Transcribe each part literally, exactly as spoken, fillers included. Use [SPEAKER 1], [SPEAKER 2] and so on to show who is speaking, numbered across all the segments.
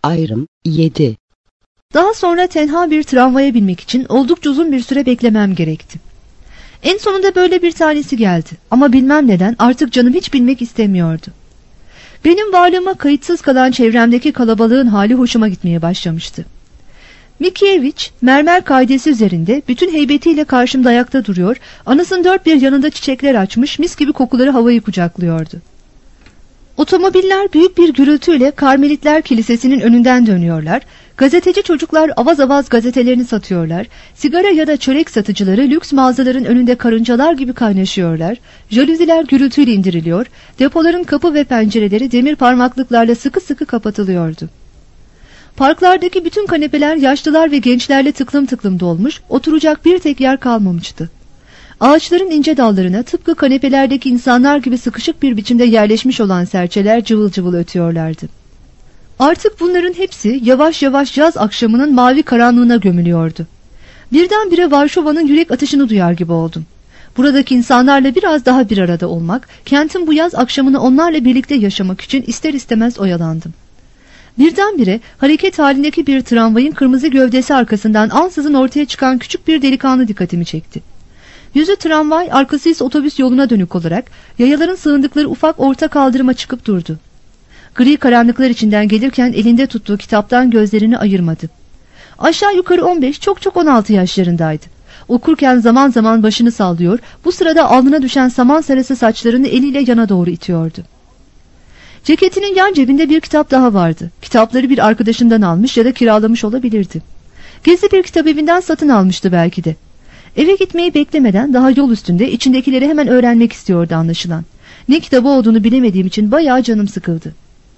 [SPEAKER 1] Ayrım yedi.
[SPEAKER 2] Daha sonra tenha bir tramvaya binmek için oldukça uzun bir süre beklemem gerekti. En sonunda böyle bir tanesi geldi ama bilmem neden artık canım hiç bilmek istemiyordu. Benim varlığıma kayıtsız kalan çevremdeki kalabalığın hali hoşuma gitmeye başlamıştı. Mikievich mermer kaidesi üzerinde bütün heybetiyle karşımda ayakta duruyor, anasının dört bir yanında çiçekler açmış, mis gibi kokuları havayı kucaklıyordu. Otomobiller büyük bir gürültüyle Karmelitler Kilisesi'nin önünden dönüyorlar, gazeteci çocuklar avaz avaz gazetelerini satıyorlar, sigara ya da çörek satıcıları lüks mağazaların önünde karıncalar gibi kaynaşıyorlar, jalüziler gürültüyle indiriliyor, depoların kapı ve pencereleri demir parmaklıklarla sıkı sıkı kapatılıyordu. Parklardaki bütün kanepeler yaşlılar ve gençlerle tıklım tıklım dolmuş, oturacak bir tek yer kalmamıştı. Ağaçların ince dallarına tıpkı kanepelerdeki insanlar gibi sıkışık bir biçimde yerleşmiş olan serçeler cıvıl cıvıl ötüyorlardı. Artık bunların hepsi yavaş yavaş yaz akşamının mavi karanlığına gömülüyordu. Birdenbire Varşova'nın yürek atışını duyar gibi oldum. Buradaki insanlarla biraz daha bir arada olmak, kentin bu yaz akşamını onlarla birlikte yaşamak için ister istemez oyalandım. Birdenbire hareket halindeki bir tramvayın kırmızı gövdesi arkasından ansızın ortaya çıkan küçük bir delikanlı dikkatimi çekti. Yüzü tramvay, arkası ise otobüs yoluna dönük olarak yayaların sığındıkları ufak orta kaldırıma çıkıp durdu. Gri karanlıklar içinden gelirken elinde tuttuğu kitaptan gözlerini ayırmadı. Aşağı yukarı on beş, çok çok on altı yaşlarındaydı. Okurken zaman zaman başını sallıyor, bu sırada alnına düşen saman sarısı saçlarını eliyle yana doğru itiyordu. Ceketinin yan cebinde bir kitap daha vardı. Kitapları bir arkadaşından almış ya da kiralamış olabilirdi. Gizli bir kitap evinden satın almıştı belki de. Eve gitmeyi beklemeden daha yol üstünde içindekileri hemen öğrenmek istiyordu anlaşılan. Ne kitabı olduğunu bilemediğim için bayağı canım sıkıldı.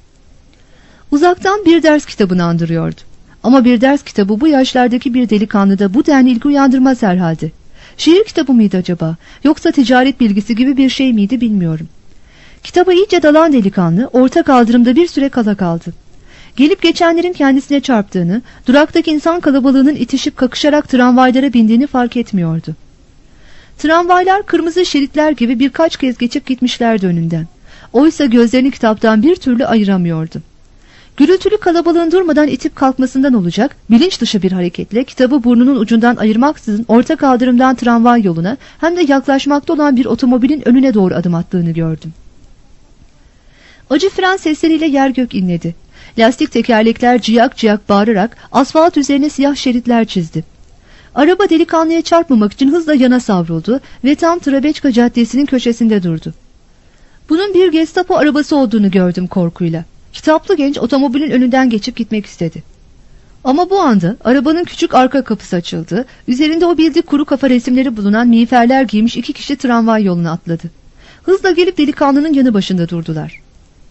[SPEAKER 2] Uzaktan bir ders kitabını andırıyordu. Ama bir ders kitabı bu yaşlardaki bir delikanlıda bu denli ilgi uyandırmaz herhalde. Şiir kitabı mıydı acaba? Yoksa ticaret bilgisi gibi bir şey miydi bilmiyorum. Kitaba iyice dalan delikanlı orta kaldırımda bir süre kala kaldı. Gelip geçenlerin kendisine çarptığını, duraktaki insan kalabalığının itişip kakışarak tramvaylara bindiğini fark etmiyordu. Tramvaylar kırmızı şeritler gibi birkaç kez geçip gitmişlerdi önünden. Oysa gözlerini kitaptan bir türlü ayıramıyordu. Gürültülü kalabalığın durmadan itip kalkmasından olacak, bilinç dışı bir hareketle kitabı burnunun ucundan ayırmaksızın orta kaldırımdan tramvay yoluna hem de yaklaşmakta olan bir otomobilin önüne doğru adım attığını gördüm. Acı fren sesleriyle yer gök inledi. Lastik tekerlekler ciyak ciyak bağırarak asfalt üzerine siyah şeritler çizdi. Araba delikanlıya çarpmamak için hızla yana savruldu ve tam Trabeçka Caddesi'nin köşesinde durdu. Bunun bir Gestapo arabası olduğunu gördüm korkuyla. Kitaplı genç otomobilin önünden geçip gitmek istedi. Ama bu anda arabanın küçük arka kapısı açıldı. Üzerinde o bildik kuru kafa resimleri bulunan miğferler giymiş iki kişi tramvay yoluna atladı. Hızla gelip delikanlının yanı başında durdular.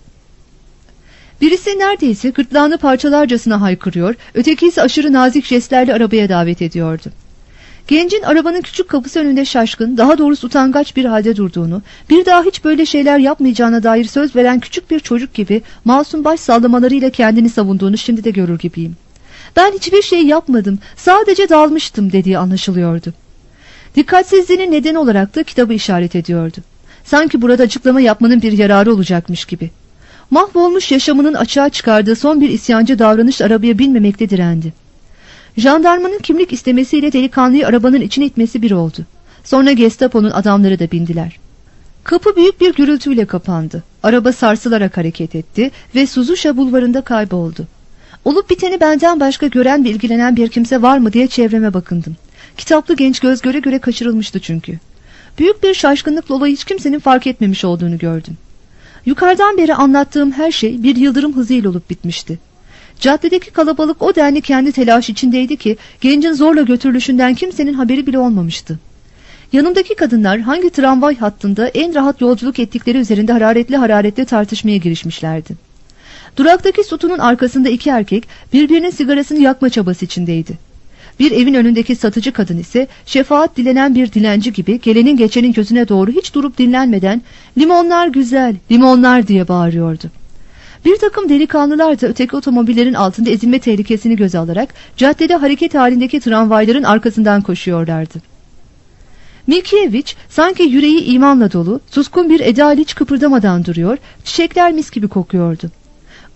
[SPEAKER 2] Birisi neredeyse gırtlağını parçalarcasına haykırıyor, öteki ise aşırı nazik jestlerle arabaya davet ediyordu. Gencin arabanın küçük kapısı önünde şaşkın, daha doğrusu utangaç bir halde durduğunu, bir daha hiç böyle şeyler yapmayacağına dair söz veren küçük bir çocuk gibi masum baş sallamalarıyla kendini savunduğunu şimdi de görür gibiyim. "Ben hiçbir şey yapmadım, sadece dalmıştım" dediği anlaşılıyordu. Dikkatsizliğinin nedeni olarak da kitabı işaret ediyordu. Sanki burada açıklama yapmanın bir yararı olacakmış gibi. Mahvolmuş yaşamının açığa çıkardığı son bir isyancı davranış arabaya binmemekte direndi. Jandarmanın kimlik istemesiyle delikanlıyı arabanın içine itmesi bir oldu. Sonra Gestapo'nun adamları da bindiler. Kapı büyük bir gürültüyle kapandı. Araba sarsılarak hareket etti ve Suzuşa bulvarında kayboldu. Olup biteni benden başka gören ve ilgilenen bir kimse var mı diye çevreme bakındım. Kitaplı genç göz göre göre kaçırılmıştı çünkü. Büyük bir şaşkınlıkla olayı hiç kimsenin fark etmemiş olduğunu gördüm. Yukarıdan beri anlattığım her şey bir yıldırım hızıyla olup bitmişti. Caddedeki kalabalık o denli kendi telaş içindeydi ki gencin zorla götürülüşünden kimsenin haberi bile olmamıştı. Yanımdaki kadınlar hangi tramvay hattında en rahat yolculuk ettikleri üzerinde hararetli hararetli tartışmaya girişmişlerdi. Duraktaki sütunun arkasında iki erkek birbirinin sigarasını yakma çabası içindeydi. Bir evin önündeki satıcı kadın ise şefaat dilenen bir dilenci gibi gelenin geçenin gözüne doğru hiç durup dinlenmeden "Limonlar güzel, limonlar" diye bağırıyordu. Bir takım delikanlılar da öteki otomobillerin altında ezilme tehlikesini göze alarak caddede hareket halindeki tramvayların arkasından koşuyorlardı. Mikievich sanki yüreği imanla dolu, suskun bir eda ile hiç kıpırdamadan duruyor, çiçekler mis gibi kokuyordu.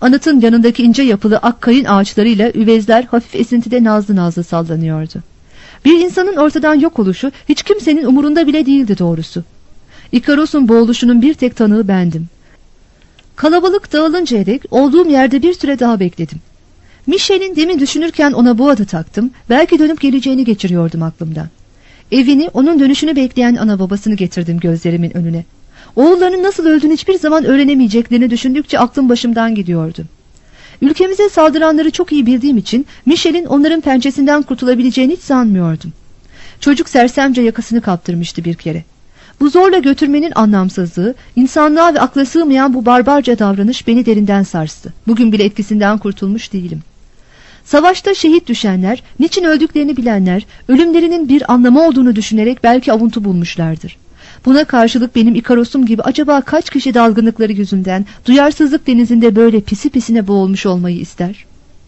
[SPEAKER 2] Anıtın yanındaki ince yapılı ak kayın ağaçlarıyla üvezler hafif esintide nazlı nazlı sallanıyordu. Bir insanın ortadan yok oluşu hiç kimsenin umurunda bile değildi doğrusu. İkaros'un boğuluşunun bir tek tanığı bendim. Kalabalık dağılıncaya dek olduğum yerde bir süre daha bekledim. Michel'in demin düşünürken ona bu adı taktım, belki dönüp geleceğini geçiriyordum aklımdan. Evini, onun dönüşünü bekleyen ana babasını getirdim gözlerimin önüne. Oğullarının nasıl öldüğünü hiçbir zaman öğrenemeyeceklerini düşündükçe aklım başımdan gidiyordu. Ülkemize saldıranları çok iyi bildiğim için Michel'in onların pençesinden kurtulabileceğini hiç sanmıyordum. Çocuk sersemce yakasını kaptırmıştı bir kere. Bu zorla götürmenin anlamsızlığı, insanlığa ve akla sığmayan bu barbarca davranış beni derinden sarstı. Bugün bile etkisinden kurtulmuş değilim. Savaşta şehit düşenler, niçin öldüklerini bilenler, ölümlerinin bir anlamı olduğunu düşünerek belki avuntu bulmuşlardır. Buna karşılık benim İkaros'um gibi acaba kaç kişi dalgınlıkları yüzünden duyarsızlık denizinde böyle pisi pisine boğulmuş olmayı ister?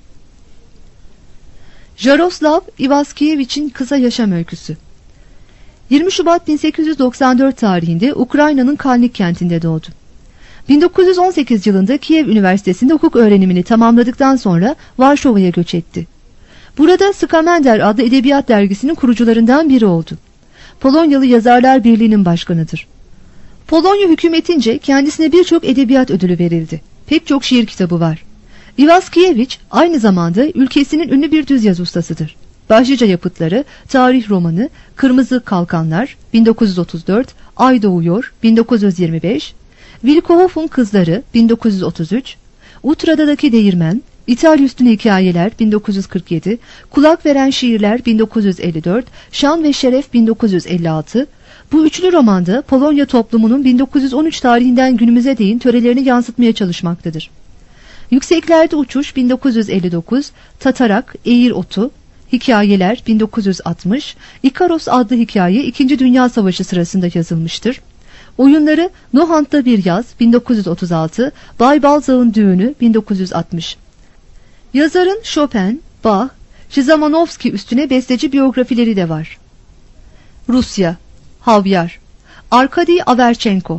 [SPEAKER 2] Jaroslav Ivaskevich'in kısa yaşam öyküsü. yirmi Şubat bin sekiz yüz doksan dört tarihinde Ukrayna'nın Kalnik kentinde doğdu. bin dokuz yüz on sekiz yılında Kiev Üniversitesi'nde hukuk öğrenimini tamamladıktan sonra Varşova'ya göç etti. Burada Skamender adlı edebiyat dergisinin kurucularından biri oldu. Polonyalı Yazarlar Birliği'nin başkanıdır. Polonya hükümetince kendisine birçok edebiyat ödülü verildi. Pek çok şiir kitabı var. Iwaskiewicz aynı zamanda ülkesinin ünlü bir düz yazı ustasıdır. Başlıca yapıtları Tarih Romanı, Kırmızı Kalkanlar bin dokuz yüz otuz dört, Ay Doğuyor bin dokuz yüz yirmi beş, Vilkohof'un Kızları bin dokuz yüz otuz üç, Utra'daki Değirmen, İtalya Üstüne Hikayeler bin dokuz yüz kırk yedi, Kulak Veren Şiirler bin dokuz yüz elli dört, Şan ve Şeref bin dokuz yüz elli altı. Bu üçlü romanda Polonya toplumunun bin dokuz yüz on üç tarihinden günümüze değin törelerini yansıtmaya çalışmaktadır. Yükseklerde Uçuş bin dokuz yüz elli dokuz, Tatarak, Eğir Otu, Hikayeler bin dokuz yüz altmış, İkaros adlı hikaye İkinci Dünya Savaşı sırasında yazılmıştır. Oyunları Nohant'ta Bir Yaz bin dokuz yüz otuz altı, Bay Balzac'ın Düğünü bin dokuz yüz altmış. Yazarın Chopin, Bach, Şizamanovski üstüne besteci biyografileri de var. Rusya, Havyar, Arkady Averchenko.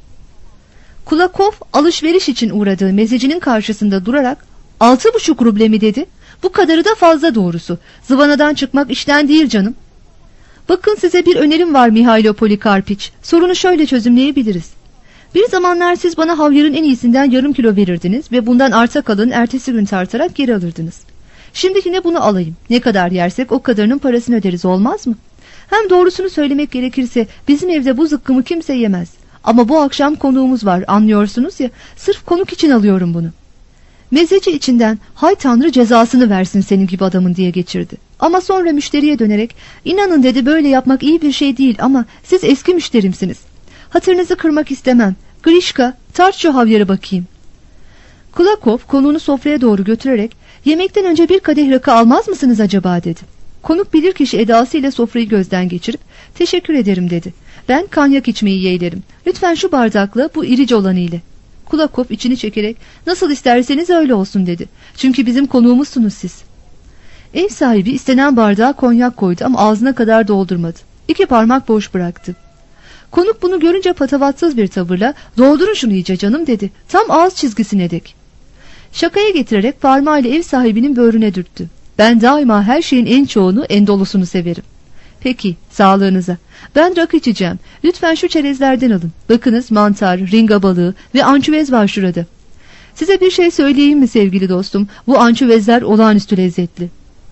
[SPEAKER 2] Kulakov alışveriş için uğradığı mezecinin karşısında durarak altı buçuk ruble mi dedi? Bu kadarı da fazla doğrusu. Zıvanadan çıkmak işten değil canım. Bakın size bir önerim var Mihailo Polikarpiç. Sorunu şöyle çözümleyebiliriz. Bir zamanlar siz bana havyarın en iyisinden yarım kilo verirdiniz ve bundan arta kalanı ertesi gün tartarak geri alırdınız. Şimdi yine bunu alayım. Ne kadar yersek o kadarının parasını öderiz, olmaz mı? Hem doğrusunu söylemek gerekirse bizim evde bu zıkkımı kimse yemez. Ama bu akşam konuğumuz var, anlıyorsunuz ya, sırf konuk için alıyorum bunu. Mezeci içinden hay Tanrı cezasını versin senin gibi adamın diye geçirdi. Ama sonra müşteriye dönerek inanın dedi, böyle yapmak iyi bir şey değil ama siz eski müşterimsiniz. Hatırınızı kırmak istemem. Grişka, tart şu havyarı bakayım. Kulakov konuğunu sofraya doğru götürerek yemekten önce bir kadeh rakı almaz mısınız acaba dedi. Konuk bilirkişi edasıyla sofrayı gözden geçirip teşekkür ederim dedi. Ben kanyak içmeyi yeğlerim. Lütfen şu bardakla bu irici olanı ile. Kulakov içini çekerek nasıl isterseniz öyle olsun dedi. Çünkü bizim konuğumuzsunuz siz. Ev sahibi istenen bardağa konyak koydu ama ağzına kadar doldurmadı. İki parmak boş bıraktı. Konuk bunu görünce patavatsız bir tavırla doldurun şunu iyice canım dedi. Tam ağız çizgisine dek. Şakaya getirerek parmağıyla ev sahibinin böğrüne dürttü. Ben daima her şeyin en çoğunu, en dolusunu severim. Peki, sağlığınıza. Ben rakı içeceğim. Lütfen şu çerezlerden alın. Bakınız mantar, ringa balığı ve ançüvez var şurada. Size bir şey söyleyeyim mi sevgili dostum? Bu ançüvezler olağanüstü lezzetli.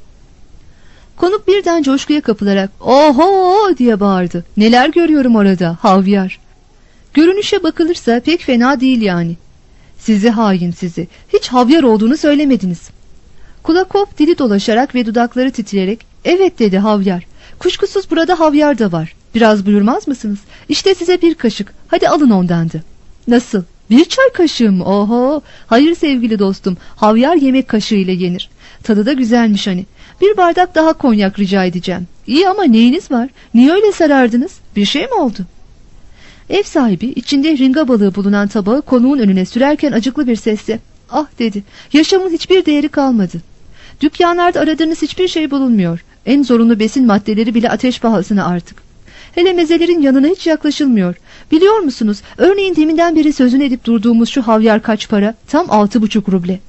[SPEAKER 2] Konuk birden coşkuya kapılarak oho diye bağırdı. Neler görüyorum orada, havyar. Görünüşe bakılırsa pek fena değil yani. Sizi hain sizi. Hiç havyar olduğunu söylemediniz. Kulakov dili dolaşarak ve dudakları titreyerek evet dedi, havyar. Kuşkusuz burada havyar da var. Biraz buyurmaz mısınız? İşte size bir kaşık. Hadi alın ondandı. Nasıl? Bir çay kaşığı mı? Oho. Hayır sevgili dostum. Havyar yemek kaşığı ile yenir. Tadı da güzelmiş hani. Bir bardak daha konyak rica edeceğim. İyi ama neyiniz var? Niye öyle sarardınız? Bir şey mi oldu? Ev sahibi içinde ringa balığı bulunan tabağı konuğun önüne sürerken acıklı bir sesle ah dedi. Yaşamın hiçbir değeri kalmadı. Dükkanlarda aradığınız hiçbir şey bulunmuyor. En zorunlu besin maddeleri bile ateş pahasına artık. Hele mezelerin yanına hiç yaklaşılmıyor. Biliyor musunuz, örneğin deminden beri sözünü edip durduğumuz şu havyar kaç para? Tam altı buçuk ruble.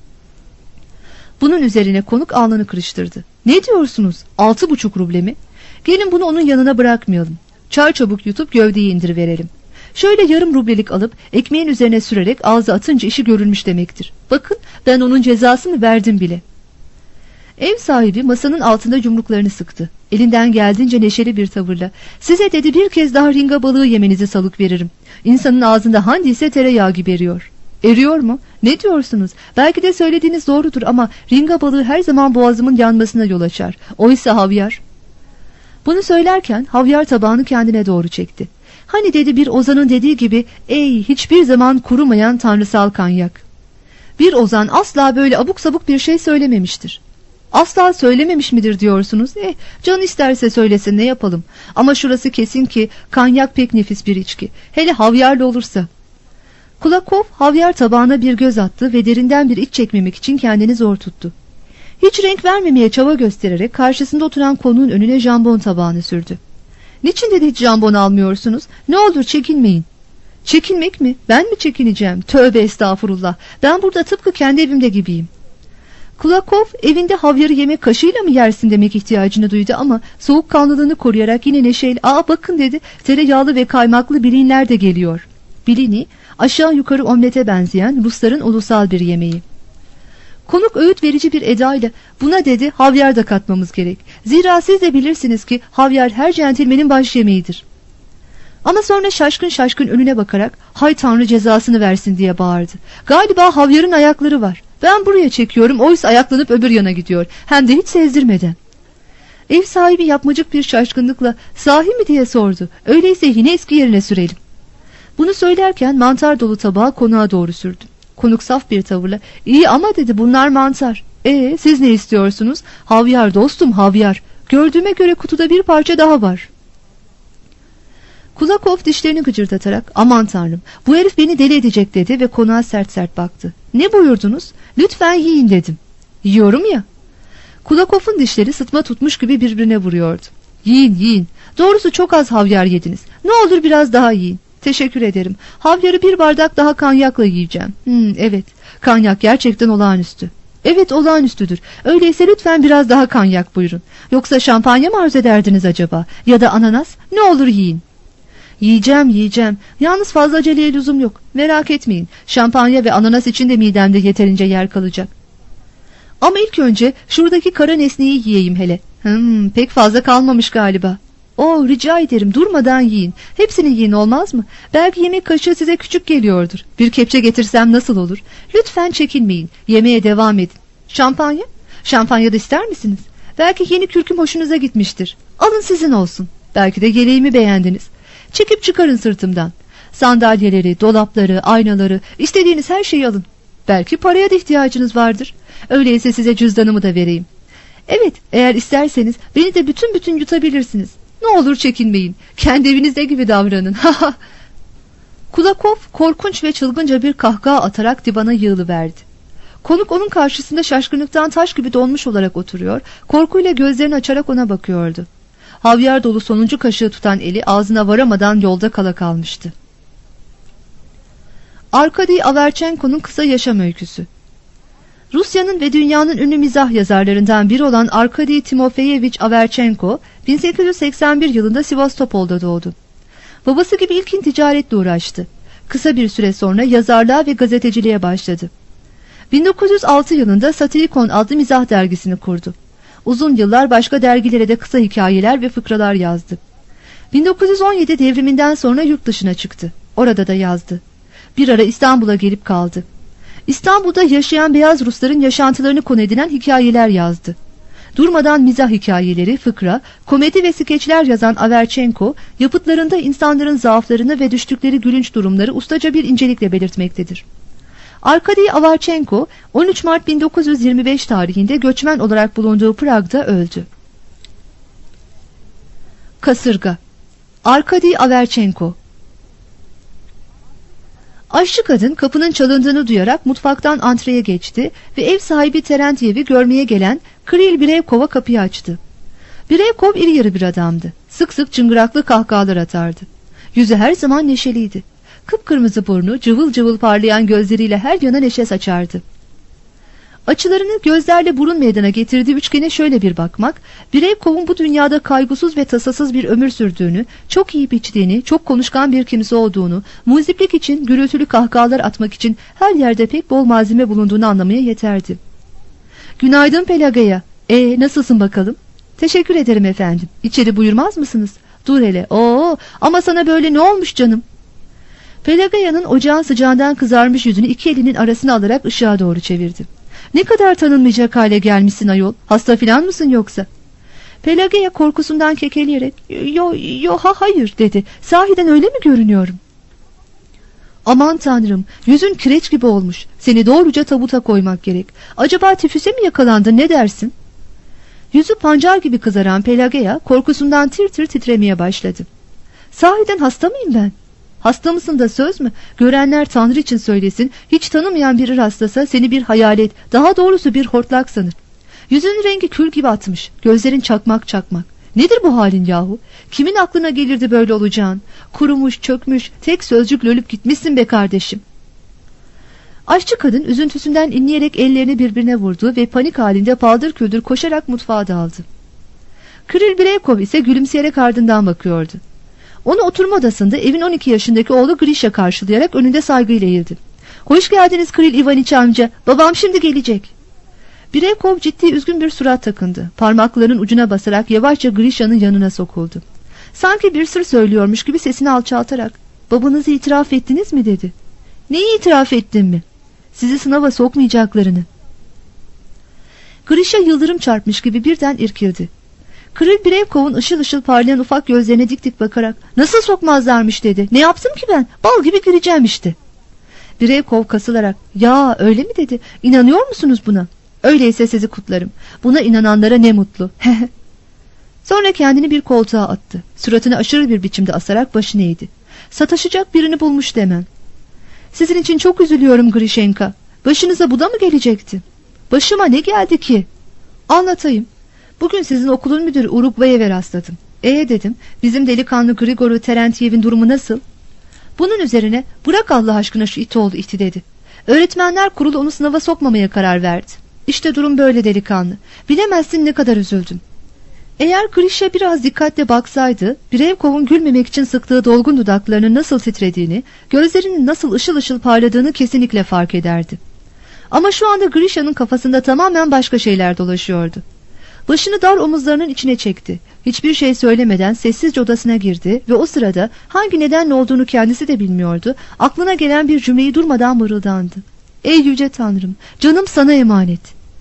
[SPEAKER 2] Bunun üzerine konuk alnını kırıştırdı. Ne diyorsunuz? Altı buçuk ruble mi? Gelin bunu onun yanına bırakmayalım. Çarçabuk yutup gövdeyi indiriverelim. Şöyle yarım rublelik alıp ekmeğin üzerine sürerek ağza atınca işi görülmüş demektir. Bakın, ben onun cezasını verdim bile. Ev sahibi masanın altında yumruklarını sıktı. Elinden geldiğince neşeli bir tavırla, size dedi, bir kez daha ringa balığı yemenizi salık veririm. İnsanın ağzında handiyse tereyağı gibi eriyor. Eriyor mu? Ne diyorsunuz? Belki de söylediğiniz doğrudur ama ringa balığı her zaman boğazımın yanmasına yol açar. Oysa havyar. Bunu söylerken havyar tabağını kendine doğru çekti. Hani dedi, bir ozanın dediği gibi, ey hiçbir zaman kurumayan tanrısal kanyak. Bir ozan asla böyle abuk sabuk bir şey söylememiştir. Asla söylememiş midir diyorsunuz? Eh, can isterse söylesin, ne yapalım. Ama şurası kesin ki kanyak pek nefis bir içki. Hele havyarlı olursa. Kulakov havyar tabağına bir göz attı ve derinden bir iç çekmemek için kendini zor tuttu. Hiç renk vermemeye çaba göstererek karşısında oturan konuğun önüne jambon tabağını sürdü. Niçin dedi hiç jambon almıyorsunuz? Ne olur çekinmeyin. Çekinmek mi? Ben mi çekineceğim? Tövbe estağfurullah. Ben burada tıpkı kendi evimde gibiyim. Kulakov evinde havyarı yemek kaşığıyla mı yersin demek ihtiyacını duydu ama soğukkanlılığını koruyarak yine neşeyle, aa bakın dedi, tereyağlı ve kaymaklı bilinler de geliyor. Bilini aşağı yukarı omlete benzeyen Rusların ulusal bir yemeği. Konuk öğüt verici bir edayla, buna dedi, havyar da katmamız gerek. Zira siz de bilirsiniz ki havyar her centilmenin baş yemeğidir. Ama sonra şaşkın şaşkın önüne bakarak, hay tanrı cezasını versin diye bağırdı. Galiba havyarın ayakları var. Ben buraya çekiyorum, oysa ayaklanıp öbür yana gidiyor. Hem de hiç sezdirmeden. Ev sahibi yapmacık bir şaşkınlıkla, sahi mi diye sordu. Öyleyse yine eski yerine sürelim. Bunu söylerken mantar dolu tabağı konuğa doğru sürdü. Konuk saf bir tavırla, iyi ama dedi, bunlar mantar. Ee, siz ne istiyorsunuz? Havyar dostum, havyar. Gördüğüme göre kutuda bir parça daha var. Kulakov dişlerini gıcırdatarak, aman tanrım, bu herif beni deli edecek dedi ve konuğa sert sert baktı. Ne buyurdunuz? Lütfen yiyin dedim. Yiyorum ya. Kulakov'un dişleri sıtma tutmuş gibi birbirine vuruyordu. Yiyin yiyin. Doğrusu çok az havyar yediniz. Ne olur biraz daha yiyin. Teşekkür ederim. Havyarı bir bardak daha kanyakla yiyeceğim. Hmm, evet. Kanyak gerçekten olağanüstü. Evet, olağanüstüdür. Öyleyse lütfen biraz daha kanyak buyurun. Yoksa şampanya mı arzu ederdiniz acaba? Ya da ananas? Ne olur yiyin. Yiyeceğim yiyeceğim. Yalnız fazla aceleye lüzum yok. Merak etmeyin. Şampanya ve ananas için de midemde yeterince yer kalacak. Ama ilk önce şuradaki kara nesneyi yiyeyim hele. Hmm, pek fazla kalmamış galiba. Oh, rica ederim, durmadan yiyin. Hepsini yiyin, olmaz mı? Belki yemek kaşığı size küçük geliyordur. Bir kepçe getirsem nasıl olur? Lütfen çekinmeyin. Yemeğe devam edin. Şampanya? Şampanya da ister misiniz? Belki yeni kürküm hoşunuza gitmiştir. Alın, sizin olsun. Belki de geleğimi beğendiniz. Çekip çıkarın sırtımdan. Sandalyeleri, dolapları, aynaları, istediğiniz her şeyi alın. Belki paraya da ihtiyacınız vardır. Öyleyse size cüzdanımı da vereyim. Evet, eğer isterseniz beni de bütün bütün yutabilirsiniz. Ne olur çekinmeyin. Kendi evinizde gibi davranın. Kulakov korkunç ve çılgınca bir kahkaha atarak divana yığılıverdi. Konuk onun karşısında şaşkınlıktan taş gibi donmuş olarak oturuyor, korkuyla gözlerini açarak ona bakıyordu. Havyar dolu sonuncu kaşığı tutan eli ağzına varamadan yolda kala kalmıştı. Arkady Averchenko'nun kısa yaşam öyküsü. Rusya'nın ve dünyanın ünlü mizah yazarlarından biri olan Arkady Timofeyevich Averchenko, bin sekiz yüz seksen bir yılında Sivastopol'da doğdu. Babası gibi ilkin ticaretle uğraştı. Kısa bir süre sonra yazarlığa ve gazeteciliğe başladı. bin dokuz yüz altı yılında Satyricon adlı mizah dergisini kurdu. Uzun yıllar başka dergilere de kısa hikayeler ve fıkralar yazdı. bin dokuz yüz on yedi devriminden sonra yurt dışına çıktı. Orada da yazdı. Bir ara İstanbul'a gelip kaldı. İstanbul'da yaşayan beyaz Rusların yaşantılarını konu edilen hikayeler yazdı. Durmadan mizah hikayeleri, fıkra, komedi ve skeçler yazan Averchenko, yapıtlarında insanların zaaflarını ve düştükleri gülünç durumları ustaca bir incelikle belirtmektedir. Arkady Averchenko, on üç Mart bin dokuz yüz yirmi beş tarihinde göçmen olarak bulunduğu Prag'da öldü. Kasırga. Arkady Averchenko. Aşçı kadın kapının çalındığını duyarak mutfaktan antreye geçti ve ev sahibi Terentyev'i görmeye gelen Kiril Birevkova kapıyı açtı. Bireykov iri yarı bir adamdı. Sık sık çıngıraklı kahkahalar atardı. Yüzü her zaman neşeliydi. Kıpkırmızı burnu, cıvıl cıvıl parlayan gözleriyle her yana neşe saçardı. Açılarını gözlerle burun meydana getirdiği üçgene şöyle bir bakmak, Bireykov'un bu dünyada kaygısız ve tasasız bir ömür sürdüğünü, çok iyi içtiğini, çok konuşkan bir kimse olduğunu, muziplik için, gürültülü kahkahalar atmak için her yerde pek bol malzeme bulunduğunu anlamaya yeterdi. "Günaydın Pelageya. Ee, nasılsın bakalım?" "Teşekkür ederim efendim. İçeri buyurmaz mısınız?" "Dur hele. Oo, ama sana böyle ne olmuş canım?" Pelageya'nın ocağın sıcağından kızarmış yüzünü iki elinin arasına alarak ışığa doğru çevirdi. "Ne kadar tanınmayacak hale gelmişsin ayol. Hasta filan mısın yoksa?" Pelageya korkusundan kekeleyerek "Yo, yo, ha, hayır" dedi. "Sahiden öyle mi görünüyorum?" "Aman tanrım, yüzün kireç gibi olmuş. Seni doğruca tabuta koymak gerek. Acaba tifüse mi yakalandın, ne dersin?" Yüzü pancar gibi kızaran Pelageya korkusundan tir tir titremeye başladı. "Sahiden hasta mıyım ben?" "Hasta mısın da söz mü? Görenler Tanrı için söylesin, hiç tanımayan biri rastlasa seni bir hayalet, daha doğrusu bir hortlak sanır. Yüzünün rengi kül gibi atmış, gözlerin çakmak çakmak. Nedir bu halin yahu? Kimin aklına gelirdi böyle olacağın? Kurumuş, çökmüş, tek sözcükle ölüp gitmişsin be kardeşim." Aşçı kadın üzüntüsünden inleyerek ellerini birbirine vurdu ve panik halinde paldır küldür koşarak mutfağa daldı. Kiril Bireykov ise gülümseyerek ardından bakıyordu. Onu oturma odasında evin on iki yaşındaki oğlu Grisha karşılayarak önünde saygıyla eğildi. "Hoş geldiniz Kiril Ivaniç amca. Babam şimdi gelecek." Bireykov ciddi üzgün bir surat takındı. Parmaklarının ucuna basarak yavaşça Grisha'nın yanına sokuldu. Sanki bir sır söylüyormuş gibi sesini alçaltarak "Babanızı itiraf ettiniz mi?" dedi. "Neyi itiraf ettin mi?" "Sizi sınava sokmayacaklarını." Grisha yıldırım çarpmış gibi birden irkildi. Kiril Bireykov'un ışıl ışıl parlayan ufak gözlerine dik dik bakarak "Nasıl sokmazlarmış?" dedi. "Ne yaptım ki ben? Bal gibi gireceğim işte." Bireykov kasılarak "Ya öyle mi?" dedi. "İnanıyor musunuz buna? Öyleyse sizi kutlarım. Buna inananlara ne mutlu." Sonra kendini bir koltuğa attı. Suratını aşırı bir biçimde asarak başını eğdi. Sataşacak birini bulmuş demem. "Sizin için çok üzülüyorum Grishenka. Başınıza bu da mı gelecekti?" "Başıma ne geldi ki?" "Anlatayım. Bugün sizin okulun müdürü Urugvayev'e rastladım. Ee dedim, bizim delikanlı Grigori Terentiyev'in durumu nasıl?" Bunun üzerine "Bırak Allah aşkına şu iti oğlu iti" dedi. "Öğretmenler kurulu onu sınava sokmamaya karar verdi. İşte durum böyle delikanlı. Bilemezsin ne kadar üzüldüm." Eğer Grisha biraz dikkatle baksaydı, Bireykov'un gülmemek için sıktığı dolgun dudaklarının nasıl titrediğini, gözlerinin nasıl ışıl ışıl parladığını kesinlikle fark ederdi. Ama şu anda Grisha'nın kafasında tamamen başka şeyler dolaşıyordu. Başını dar omuzlarının içine çekti. Hiçbir şey söylemeden sessizce odasına girdi ve o sırada hangi nedenle olduğunu kendisi de bilmiyordu. Aklına gelen bir cümleyi durmadan mırıldandı. "Ey yüce Tanrım, canım sana emanet."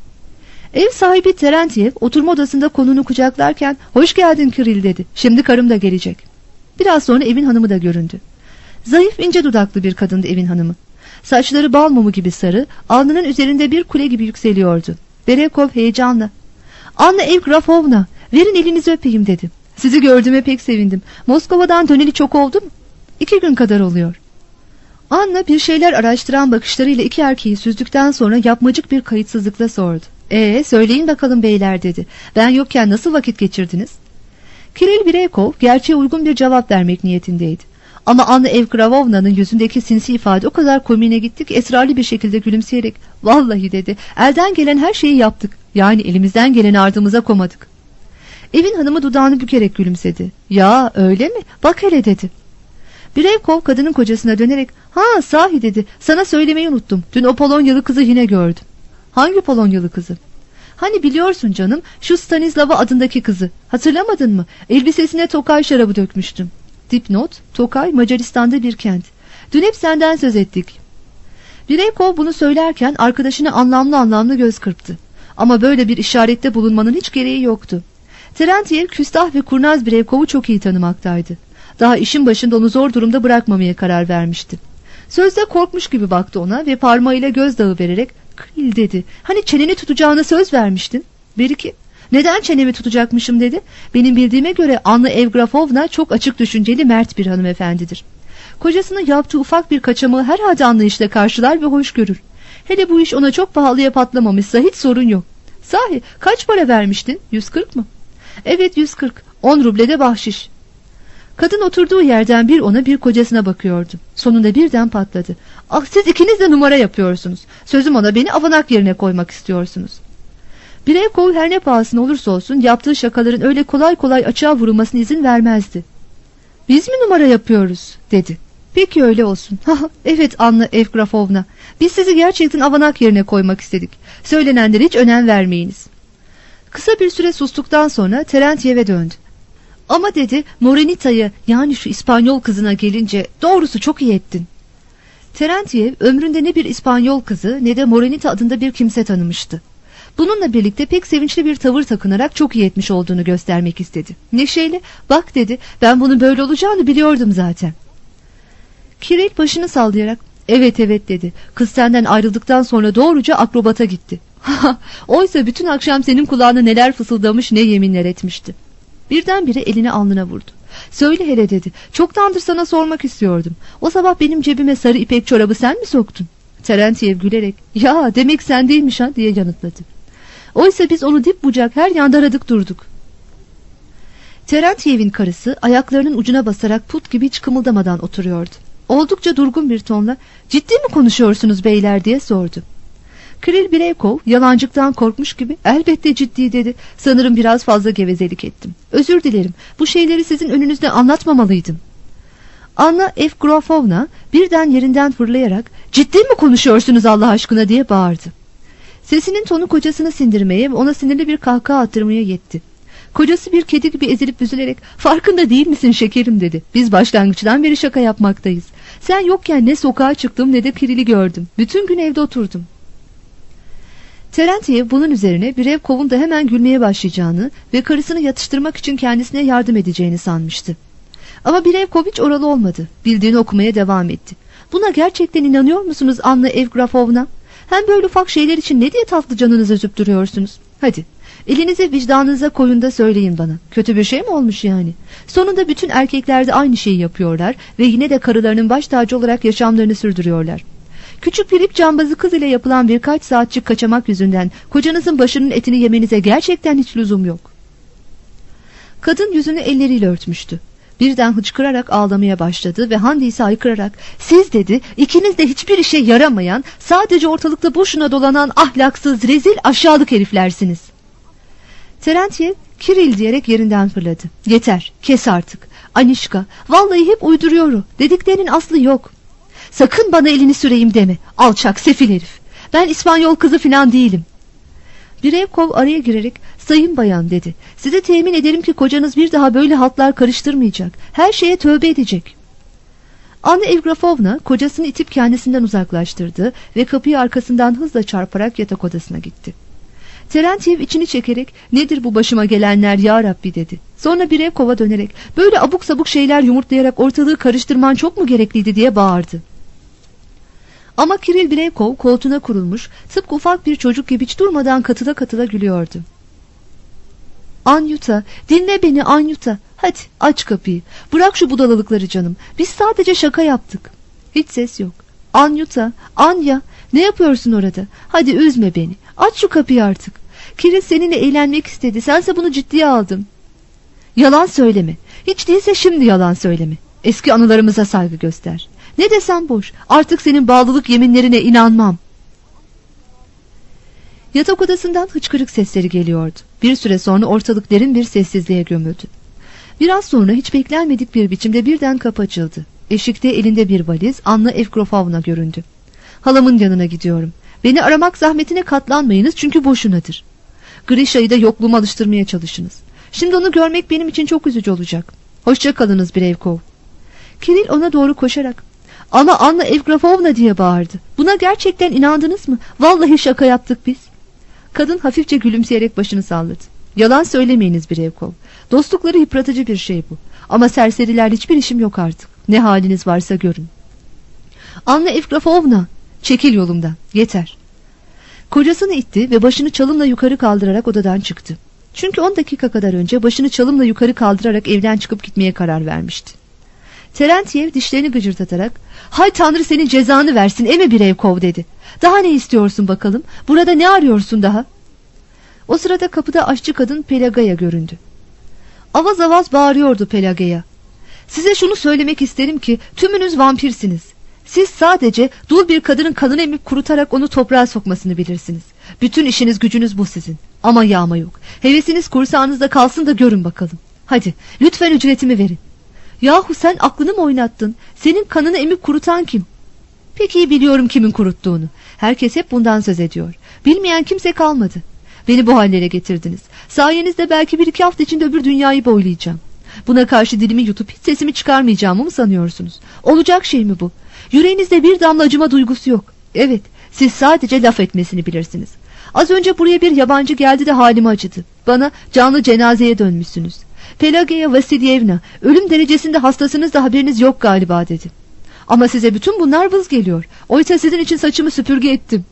[SPEAKER 2] Ev sahibi Terentiyev oturma odasında konunu kucaklarken "Hoş geldin Kiril" dedi. "Şimdi karım da gelecek." Biraz sonra evin hanımı da göründü. Zayıf ince dudaklı bir kadındı evin hanımı. Saçları bal mumu gibi sarı, alnının üzerinde bir kule gibi yükseliyordu. Bireykov heyecanla "Anna Evgrafovna, verin elinizi öpeyim" dedi. "Sizi gördüğüme pek sevindim. Moskova'dan döneli çok oldu mu?" "İki gün kadar oluyor." Anna bir şeyler araştıran bakışlarıyla iki erkeği süzdükten sonra yapmacık bir kayıtsızlıkla sordu. "Ee, söyleyin bakalım beyler" dedi. "Ben yokken nasıl vakit geçirdiniz?" Kiril Bireykov gerçeğe uygun bir cevap vermek niyetindeydi. Ama Anna Evgravovna'nın yüzündeki sinsi ifade o kadar komiğine gitti ki esrarlı bir şekilde gülümseyerek "Vallahi" dedi, "elden gelen her şeyi yaptık. Yani elimizden geleni ardımıza komadık." Evin hanımı dudağını bükerek gülümsedi. "Ya öyle mi? Bak hele" dedi. Bireykov kadının kocasına dönerek "Ha sahi" dedi, "sana söylemeyi unuttum. Dün o Polonyalı kızı yine gördüm." "Hangi Polonyalı kızı?" "Hani biliyorsun canım, şu Stanislava adındaki kızı. Hatırlamadın mı? Elbisesine Tokay şarabı dökmüştüm." Dipnot: Tokay Macaristan'da bir kent. "Dün hep senden söz ettik." Bireykov bunu söylerken arkadaşına anlamlı anlamlı göz kırptı. Ama böyle bir işarette bulunmanın hiç gereği yoktu. Terentiyev küstah ve kurnaz Bireykov'u çok iyi tanımaktaydı. Daha işin başında onu zor durumda bırakmamaya karar vermişti. Sözde korkmuş gibi baktı ona ve parmağıyla gözdağı vererek "Kiril" dedi. "Hani çeneni tutacağına söz vermiştin." "Beriki, neden çenemi tutacakmışım?" dedi. "Benim bildiğime göre Anna Evgrafovna çok açık düşünceli, mert bir hanımefendidir. Kocasının yaptığı ufak bir kaçamağı herhalde anlayışla karşılar ve hoş görür. Hele bu iş ona çok pahalıya patlamamışsa hiç sorun yok." "Sahi kaç para vermiştin?" "Yüz kırk mı?" Evet, yüz kırk. on ruble de bahşiş. Kadın oturduğu yerden bir ona bir kocasına bakıyordu. Sonunda birden patladı. Ah, siz ikiniz de numara yapıyorsunuz. Sözüm ona, beni avanak yerine koymak istiyorsunuz. Bireykov her ne pahasına olursa olsun yaptığı şakaların öyle kolay kolay açığa vurulmasına izin vermezdi. Biz mi numara yapıyoruz dedi. Peki öyle olsun. Evet Anna Evgrafovna, biz sizi gerçekten avanak yerine koymak istedik. Söylenenlere hiç önem vermeyiniz. Kısa bir süre sustuktan sonra Terentyev'e döndü. Ama dedi, Morenita'yı, yani şu İspanyol kızına gelince doğrusu çok iyi ettin. Terentyev ömründe ne bir İspanyol kızı ne de Morenita adında bir kimse tanımıştı. Bununla birlikte pek sevinçli bir tavır takınarak çok iyi etmiş olduğunu göstermek istedi. Neşeyle, bak dedi, ben bunun böyle olacağını biliyordum zaten. Kiril başını sallayarak, evet evet dedi, kız senden ayrıldıktan sonra doğruca akrobata gitti. Oysa bütün akşam senin kulağına neler fısıldamış, ne yeminler etmişti. Birdenbire elini alnına vurdu. Söyle hele dedi, çoktandır sana sormak istiyordum. O sabah benim cebime sarı ipek çorabı sen mi soktun? Terentyev gülerek, ya demek sen değilmiş ha diye yanıtladı. Oysa biz onu dip bucak her yanda aradık durduk. Terentyev'in karısı ayaklarının ucuna basarak put gibi hiç kımıldamadan oturuyordu. Oldukça durgun bir tonla, ciddi mi konuşuyorsunuz beyler diye sordu. Kiril Bireykov yalancıktan korkmuş gibi, elbette ciddi dedi. Sanırım biraz fazla gevezelik ettim. Özür dilerim, bu şeyleri sizin önünüzde anlatmamalıydım. Anna Evgrafovna birden yerinden fırlayarak, ciddi mi konuşuyorsunuz Allah aşkına diye bağırdı. Sesinin tonu kocasını sindirmeye ve ona sinirli bir kahkaha attırmaya yetti. Kocası bir kedi gibi ezilip büzülerek, farkında değil misin şekerim dedi. Biz başlangıçtan beri şaka yapmaktayız. Sen yokken ne sokağa çıktım ne de Kiril'i gördüm. Bütün gün evde oturdum. Terentyev bunun üzerine Bireykov'un da hemen gülmeye başlayacağını ve karısını yatıştırmak için kendisine yardım edeceğini sanmıştı. Ama Bireykov hiç oralı olmadı. Bildiğini okumaya devam etti. Buna gerçekten inanıyor musunuz Anna Evgrafovna? Hem böyle ufak şeyler için ne diye tatlı canınızı üzüp duruyorsunuz? Hadi elinizi vicdanınıza koyun da söyleyin bana. Kötü bir şey mi olmuş yani? Sonunda bütün erkekler de aynı şeyi yapıyorlar ve yine de karılarının baş tacı olarak yaşamlarını sürdürüyorlar. Küçük bir ip cambazı kız ile yapılan birkaç saatçik kaçamak yüzünden kocanızın başının etini yemenize gerçekten hiç lüzum yok. Kadın yüzünü elleriyle örtmüştü. Birden hıçkırarak ağlamaya başladı ve Handis'e haykırarak, siz dedi, ikiniz de hiçbir işe yaramayan, sadece ortalıkta boşuna dolanan ahlaksız, rezil, aşağılık heriflersiniz. Terentyev, Kiril diyerek yerinden fırladı. Yeter, kes artık. Anişka, vallahi hep uyduruyorum. Dediklerinin aslı yok. Sakın bana elini süreyim deme. Alçak, sefil herif. Ben İspanyol kızı filan değilim. Bireykov araya girerek, sayın bayan dedi. Size temin ederim ki kocanız bir daha böyle haltlar karıştırmayacak. Her şeye tövbe edecek. Anna Evgrafovna kocasını itip kendisinden uzaklaştırdı ve kapıyı arkasından hızla çarparak yatak odasına gitti. Terentyev içini çekerek, nedir bu başıma gelenler ya Rabbi dedi. Sonra Bireykov'a dönerek, böyle abuk sabuk şeyler yumurtlayarak ortalığı karıştırman çok mu gerekliydi diye bağırdı. Ama Kiril Bireykov koltuğuna kurulmuş, tıpkı ufak bir çocuk gibi hiç durmadan katıla katıla gülüyordu. Anyuta, dinle beni Anyuta. Hadi aç kapıyı. Bırak şu budalalıkları canım. Biz sadece şaka yaptık. Hiç ses yok. Anyuta, Anya, ne yapıyorsun orada? Hadi üzme beni. Aç şu kapıyı artık. Kiril seninle eğlenmek istedi. Sense bunu ciddiye aldın. Yalan söyleme. Hiç değilse şimdi yalan söyleme. Eski anılarımıza saygı göster. Ne desem boş. Artık senin bağlılık yeminlerine inanmam. Yatak odasından hıçkırık sesleri geliyordu. Bir süre sonra ortalık derin bir sessizliğe gömüldü. Biraz sonra hiç beklenmedik bir biçimde birden kapı açıldı. Eşikte elinde bir valiz Anna Evgrafovna göründü. Halamın yanına gidiyorum. Beni aramak zahmetine katlanmayınız çünkü boşunadır. Grisha'yı da yokluğuma alıştırmaya çalışınız. Şimdi onu görmek benim için çok üzücü olacak. Hoşça kalınız Bireykov. Kiril ona doğru koşarak, ama Anna Evgrafovna diye bağırdı. Buna gerçekten inandınız mı? Vallahi şaka yaptık biz. Kadın hafifçe gülümseyerek başını salladı. Yalan söylemeyiniz Bireykov. Dostlukları yıpratıcı bir şey bu. Ama serserilerle hiçbir işim yok artık. Ne haliniz varsa görün. Anna Evgrafovna, çekil yolumdan. Yeter. Kocasını itti ve başını çalımla yukarı kaldırarak odadan çıktı. Çünkü on dakika kadar önce başını çalımla yukarı kaldırarak evden çıkıp gitmeye karar vermişti. Terentyev dişlerini gıcırtatarak, hay Tanrı senin cezanı versin eme Bireykov dedi. Daha ne istiyorsun bakalım? Burada ne arıyorsun daha? O sırada kapıda aşçı kadın Pelagaya göründü. Avaz avaz bağırıyordu Pelageya. Size şunu söylemek isterim ki tümünüz vampirsiniz. Siz sadece dul bir kadının kanını emip kurutarak onu toprağa sokmasını bilirsiniz. Bütün işiniz gücünüz bu sizin. Ama yağma yok. Hevesiniz kursağınızda kalsın da görün bakalım. Hadi lütfen ücretimi verin. Yahu sen aklını mı oynattın? Senin kanını emip kurutan kim? Pek iyi biliyorum kimin kuruttuğunu. Herkes hep bundan söz ediyor. Bilmeyen kimse kalmadı. Beni bu hallere getirdiniz. Sayenizde belki bir iki hafta içinde öbür dünyayı boylayacağım. Buna karşı dilimi yutup hiç sesimi çıkarmayacağımı mı sanıyorsunuz? Olacak şey mi bu? Yüreğinizde bir damla acıma duygusu yok. Evet, siz sadece laf etmesini bilirsiniz. Az önce buraya bir yabancı geldi de halime acıdı. Bana canlı cenazeye dönmüşsünüz. Pelageya Vasilyevna, ölüm derecesinde hastasınız da haberiniz yok galiba dedi. Ama size bütün bunlar vız geliyor. Oysa sizin için saçımı süpürge ettim.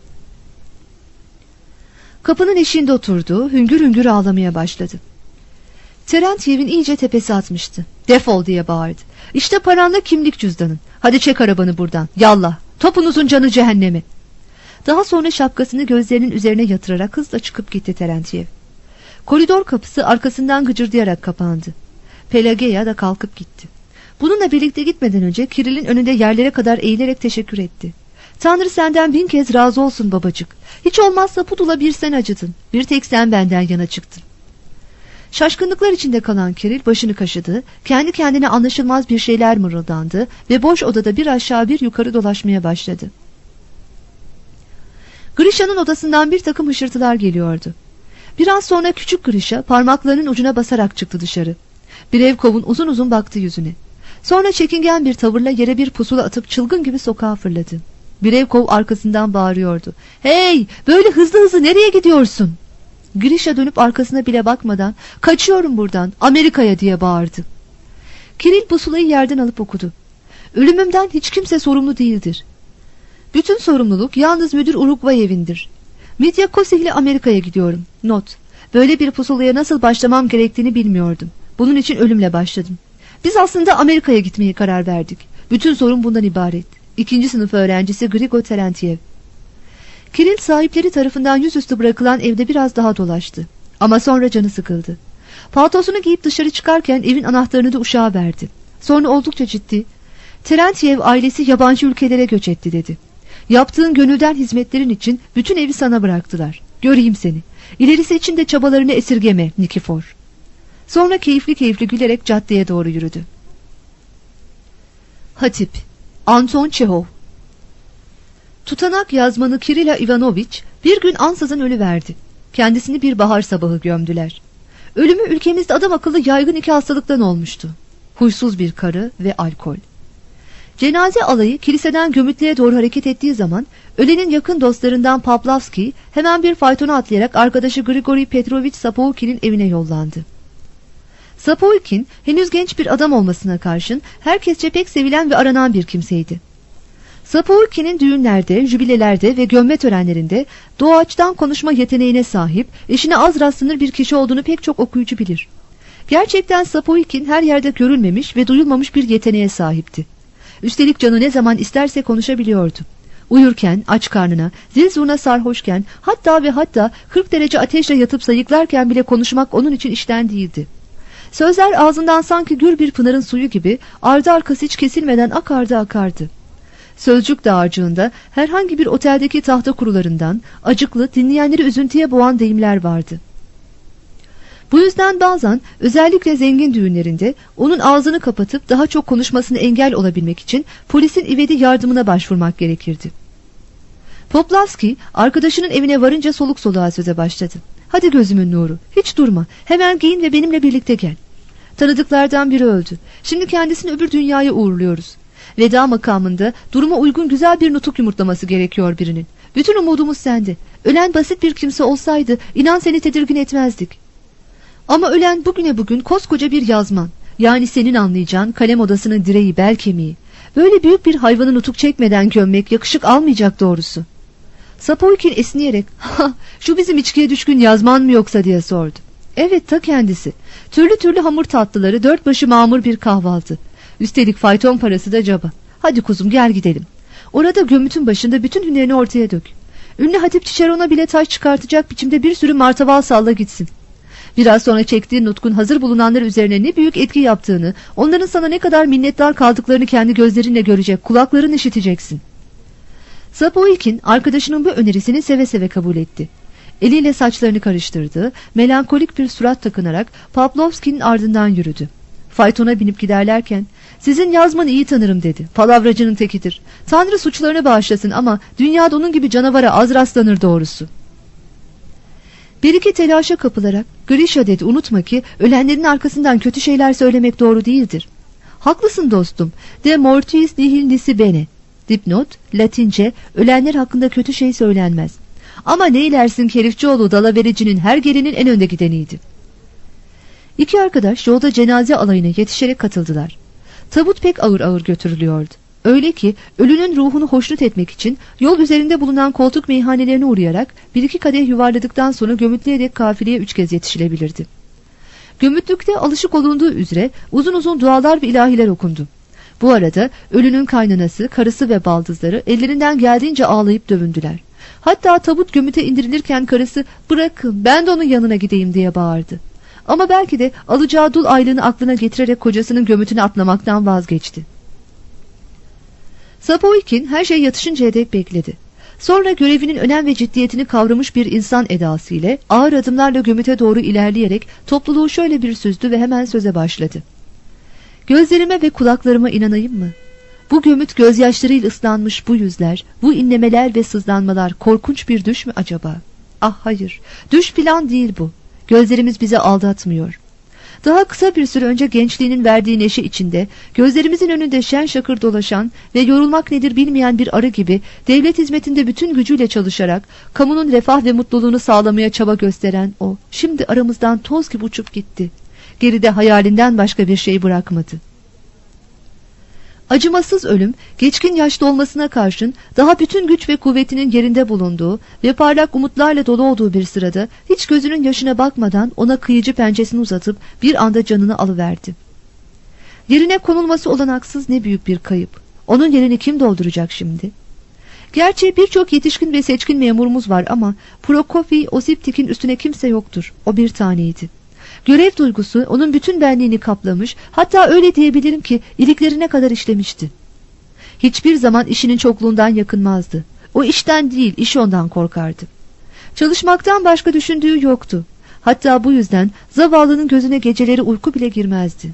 [SPEAKER 2] Kapının eşiğinde oturdu, hüngür hüngür ağlamaya başladı. Terentyev'in iyice tepesi atmıştı. Defol diye bağırdı. İşte paranla kimlik cüzdanın. Hadi çek arabanı buradan. Yallah. Topunuzun canı cehenneme. Daha sonra şapkasını gözlerinin üzerine yatırarak hızla çıkıp gitti Terentyev. Koridor kapısı arkasından gıcırdayarak kapandı. Pelageya da kalkıp gitti. Bununla birlikte gitmeden önce Kirill'in önünde yerlere kadar eğilerek teşekkür etti. Tanrı senden bin kez razı olsun babacık. Hiç olmazsa pudula bir sen acıdın. Bir tek sen benden yana çıktın. Şaşkınlıklar içinde kalan Kirill başını kaşıdı, kendi kendine anlaşılmaz bir şeyler mırıldandı ve boş odada bir aşağı bir yukarı dolaşmaya başladı. Grisha'nın odasından bir takım hışırtılar geliyordu. Biraz sonra küçük Grisha parmaklarının ucuna basarak çıktı dışarı. Brevkov'un uzun uzun baktı yüzüne. Sonra çekingen bir tavırla yere bir pusula atıp çılgın gibi sokağa fırladı. Brevkov arkasından bağırıyordu. Hey, böyle hızlı hızlı nereye gidiyorsun? Grisha dönüp arkasına bile bakmadan kaçıyorum buradan Amerika'ya diye bağırdı. Kirill pusulayı yerden alıp okudu. Ölümümden hiç kimse sorumlu değildir. Bütün sorumluluk yalnız müdür Urugvayev'indir. Mitya Kosih ile Amerika'ya gidiyorum. Not. Böyle bir pusulaya nasıl başlamam gerektiğini bilmiyordum. Bunun için ölümle başladım. Biz aslında Amerika'ya gitmeye karar verdik. Bütün sorun bundan ibaret. İkinci sınıf öğrencisi Grigor Terentyev. Kirill sahipleri tarafından yüzüstü bırakılan evde biraz daha dolaştı. Ama sonra canı sıkıldı. Paltosunu giyip dışarı çıkarken evin anahtarını da uşağa verdi. Sonra oldukça ciddi. Terentyev ailesi yabancı ülkelere göç etti dedi. Yaptığın gönülden hizmetlerin için bütün evi sana bıraktılar. Göreyim seni. İlerisi için de çabalarını esirgeme Nikifor. Sonra keyifli keyifli gülerek caddeye doğru yürüdü. Hatip Anton Çehov. Tutanak yazmanı Kirila Ivanoviç bir gün ansızın ölüverdi. Kendisini bir bahar sabahı gömdüler. Ölümü ülkemizde adam akıllı yaygın iki hastalıktan olmuştu. Huysuz bir karı ve alkol. Cenaze alayı kiliseden gömütlüğe doğru hareket ettiği zaman ölenin yakın dostlarından Pavlovski hemen bir faytona atlayarak arkadaşı Grigori Petrovich Sapoukhin'in evine yollandı. Sapoukhin henüz genç bir adam olmasına karşın herkesçe pek sevilen ve aranan bir kimseydi. Sapoukhin'in düğünlerde, jübilelerde ve gömme törenlerinde doğaçtan konuşma yeteneğine sahip, eşine az rastlanır bir kişi olduğunu pek çok okuyucu bilir. Gerçekten Sapoukhin her yerde görülmemiş ve duyulmamış bir yeteneğe sahipti. Üstelik canı ne zaman isterse konuşabiliyordu. Uyurken, aç karnına, zil zurna sarhoşken, hatta ve hatta kırk derece ateşle yatıp sayıklarken bile konuşmak onun için işten değildi. Sözler ağzından sanki gür bir pınarın suyu gibi ardı arkası hiç kesilmeden akardı akardı. Sözcük dağarcığında herhangi bir oteldeki tahta kurularından acıklı, dinleyenleri üzüntüye boğan deyimler vardı. Bu yüzden bazen özellikle zengin düğünlerinde onun ağzını kapatıp daha çok konuşmasına engel olabilmek için polisin ivedi yardımına başvurmak gerekirdi. Poplavski arkadaşının evine varınca soluk soluğa söze başladı. Hadi gözümün nuru, hiç durma, hemen giyin ve benimle birlikte gel. Tanıdıklardan biri öldü. Şimdi kendisini öbür dünyaya uğurluyoruz. Veda makamında duruma uygun güzel bir nutuk yumurtlaması gerekiyor birinin. Bütün umudumuz sende. Ölen basit bir kimse olsaydı inan seni tedirgin etmezdik. Ama ölen bugüne bugün koskoca bir yazman. Yani senin anlayacağın kalem odasının direği bel kemiği. Böyle büyük bir hayvanı nutuk çekmeden gömmek yakışık almayacak doğrusu. Sapoukhin esniyerek ha şu bizim içkiye düşkün yazman mı yoksa diye sordu. Evet, ta kendisi. Türlü türlü hamur tatlıları, dört başı mamur bir kahvaltı. Üstelik fayton parası da caba. Hadi kuzum gel gidelim. Orada gömütün başında bütün hünerini ortaya dök. Ünlü Hatip Çiçeron'a bile taş çıkartacak biçimde bir sürü martaval salla gitsin. Biraz sonra çektiğin nutkun hazır bulunanlar üzerine ne büyük etki yaptığını, onların sana ne kadar minnettar kaldıklarını kendi gözlerinle görecek, kulakların işiteceksin. Zapoikin arkadaşının bu önerisini seve seve kabul etti. Eliyle saçlarını karıştırdı, melankolik bir surat takınarak Pavlovski'nin ardından yürüdü. Faytona binip giderlerken, "Sizin yazmanı iyi tanırım," dedi. "Palavracının tekidir. Tanrı suçlarını bağışlasın ama dünyada onun gibi canavara az rastlanır doğrusu." Bir iki telaşa kapılarak, "Grisha," dedi, "unutma ki ölenlerin arkasından kötü şeyler söylemek doğru değildir." "Haklısın dostum. De mortuis nihil nisi bene." Dipnot, Latince, ölenler hakkında kötü şey söylenmez. Ama ne ilersin ki herifçioğlu dalavericinin her gelinin en önde gideniydi. İki arkadaş yolda cenaze alayına yetişerek katıldılar. Tabut pek ağır ağır götürülüyordu. Öyle ki ölünün ruhunu hoşnut etmek için yol üzerinde bulunan koltuk meyhanelerine uğrayarak bir iki kadeh yuvarladıktan sonra Gömütlü'ye dek kafileye üç kez yetişilebilirdi. Gömütlük'te alışık olunduğu üzere uzun uzun dualar ve ilahiler okundu. Bu arada ölünün kaynanası, karısı ve baldızları ellerinden geldiğince ağlayıp dövündüler. Hatta tabut gömüte indirilirken karısı "Bırakın, ben de onun yanına gideyim," diye bağırdı. Ama belki de alacağı dul aylığını aklına getirerek kocasının gömütüne atlamaktan vazgeçti. Zapoikin her şey yatışıncaya dek bekledi. Sonra görevinin önem ve ciddiyetini kavramış bir insan edası ile ağır adımlarla gömüte doğru ilerleyerek topluluğu şöyle bir süzdü ve hemen söze başladı. "Gözlerime ve kulaklarıma inanayım mı? Bu gömüt gözyaşlarıyla ıslanmış bu yüzler, bu inlemeler ve sızlanmalar korkunç bir düş mü acaba? Ah hayır, düş filan değil bu. Gözlerimiz bizi aldatmıyor. Daha kısa bir süre önce gençliğinin verdiği neşe içinde, gözlerimizin önünde şen şakır dolaşan ve yorulmak nedir bilmeyen bir arı gibi devlet hizmetinde bütün gücüyle çalışarak kamunun refah ve mutluluğunu sağlamaya çaba gösteren o, şimdi aramızdan toz gibi uçup gitti. Geride hayalinden başka bir şey bırakmadı." Acımasız ölüm, geçkin yaşta olmasına karşın daha bütün güç ve kuvvetinin yerinde bulunduğu ve parlak umutlarla dolu olduğu bir sırada hiç gözünün yaşına bakmadan ona kıyıcı pençesini uzatıp bir anda canını alıverdi. Yerine konulması olanaksız ne büyük bir kayıp. Onun yerini kim dolduracak şimdi? Gerçi birçok yetişkin ve seçkin memurumuz var ama Prokofy Osiptik'in üstüne kimse yoktur. O bir taneydi. Görev duygusu onun bütün benliğini kaplamış, hatta öyle diyebilirim ki iliklerine kadar işlemişti. Hiçbir zaman işinin çokluğundan yakınmazdı. O işten değil, iş ondan korkardı. Çalışmaktan başka düşündüğü yoktu. Hatta bu yüzden zavallının gözüne geceleri uyku bile girmezdi.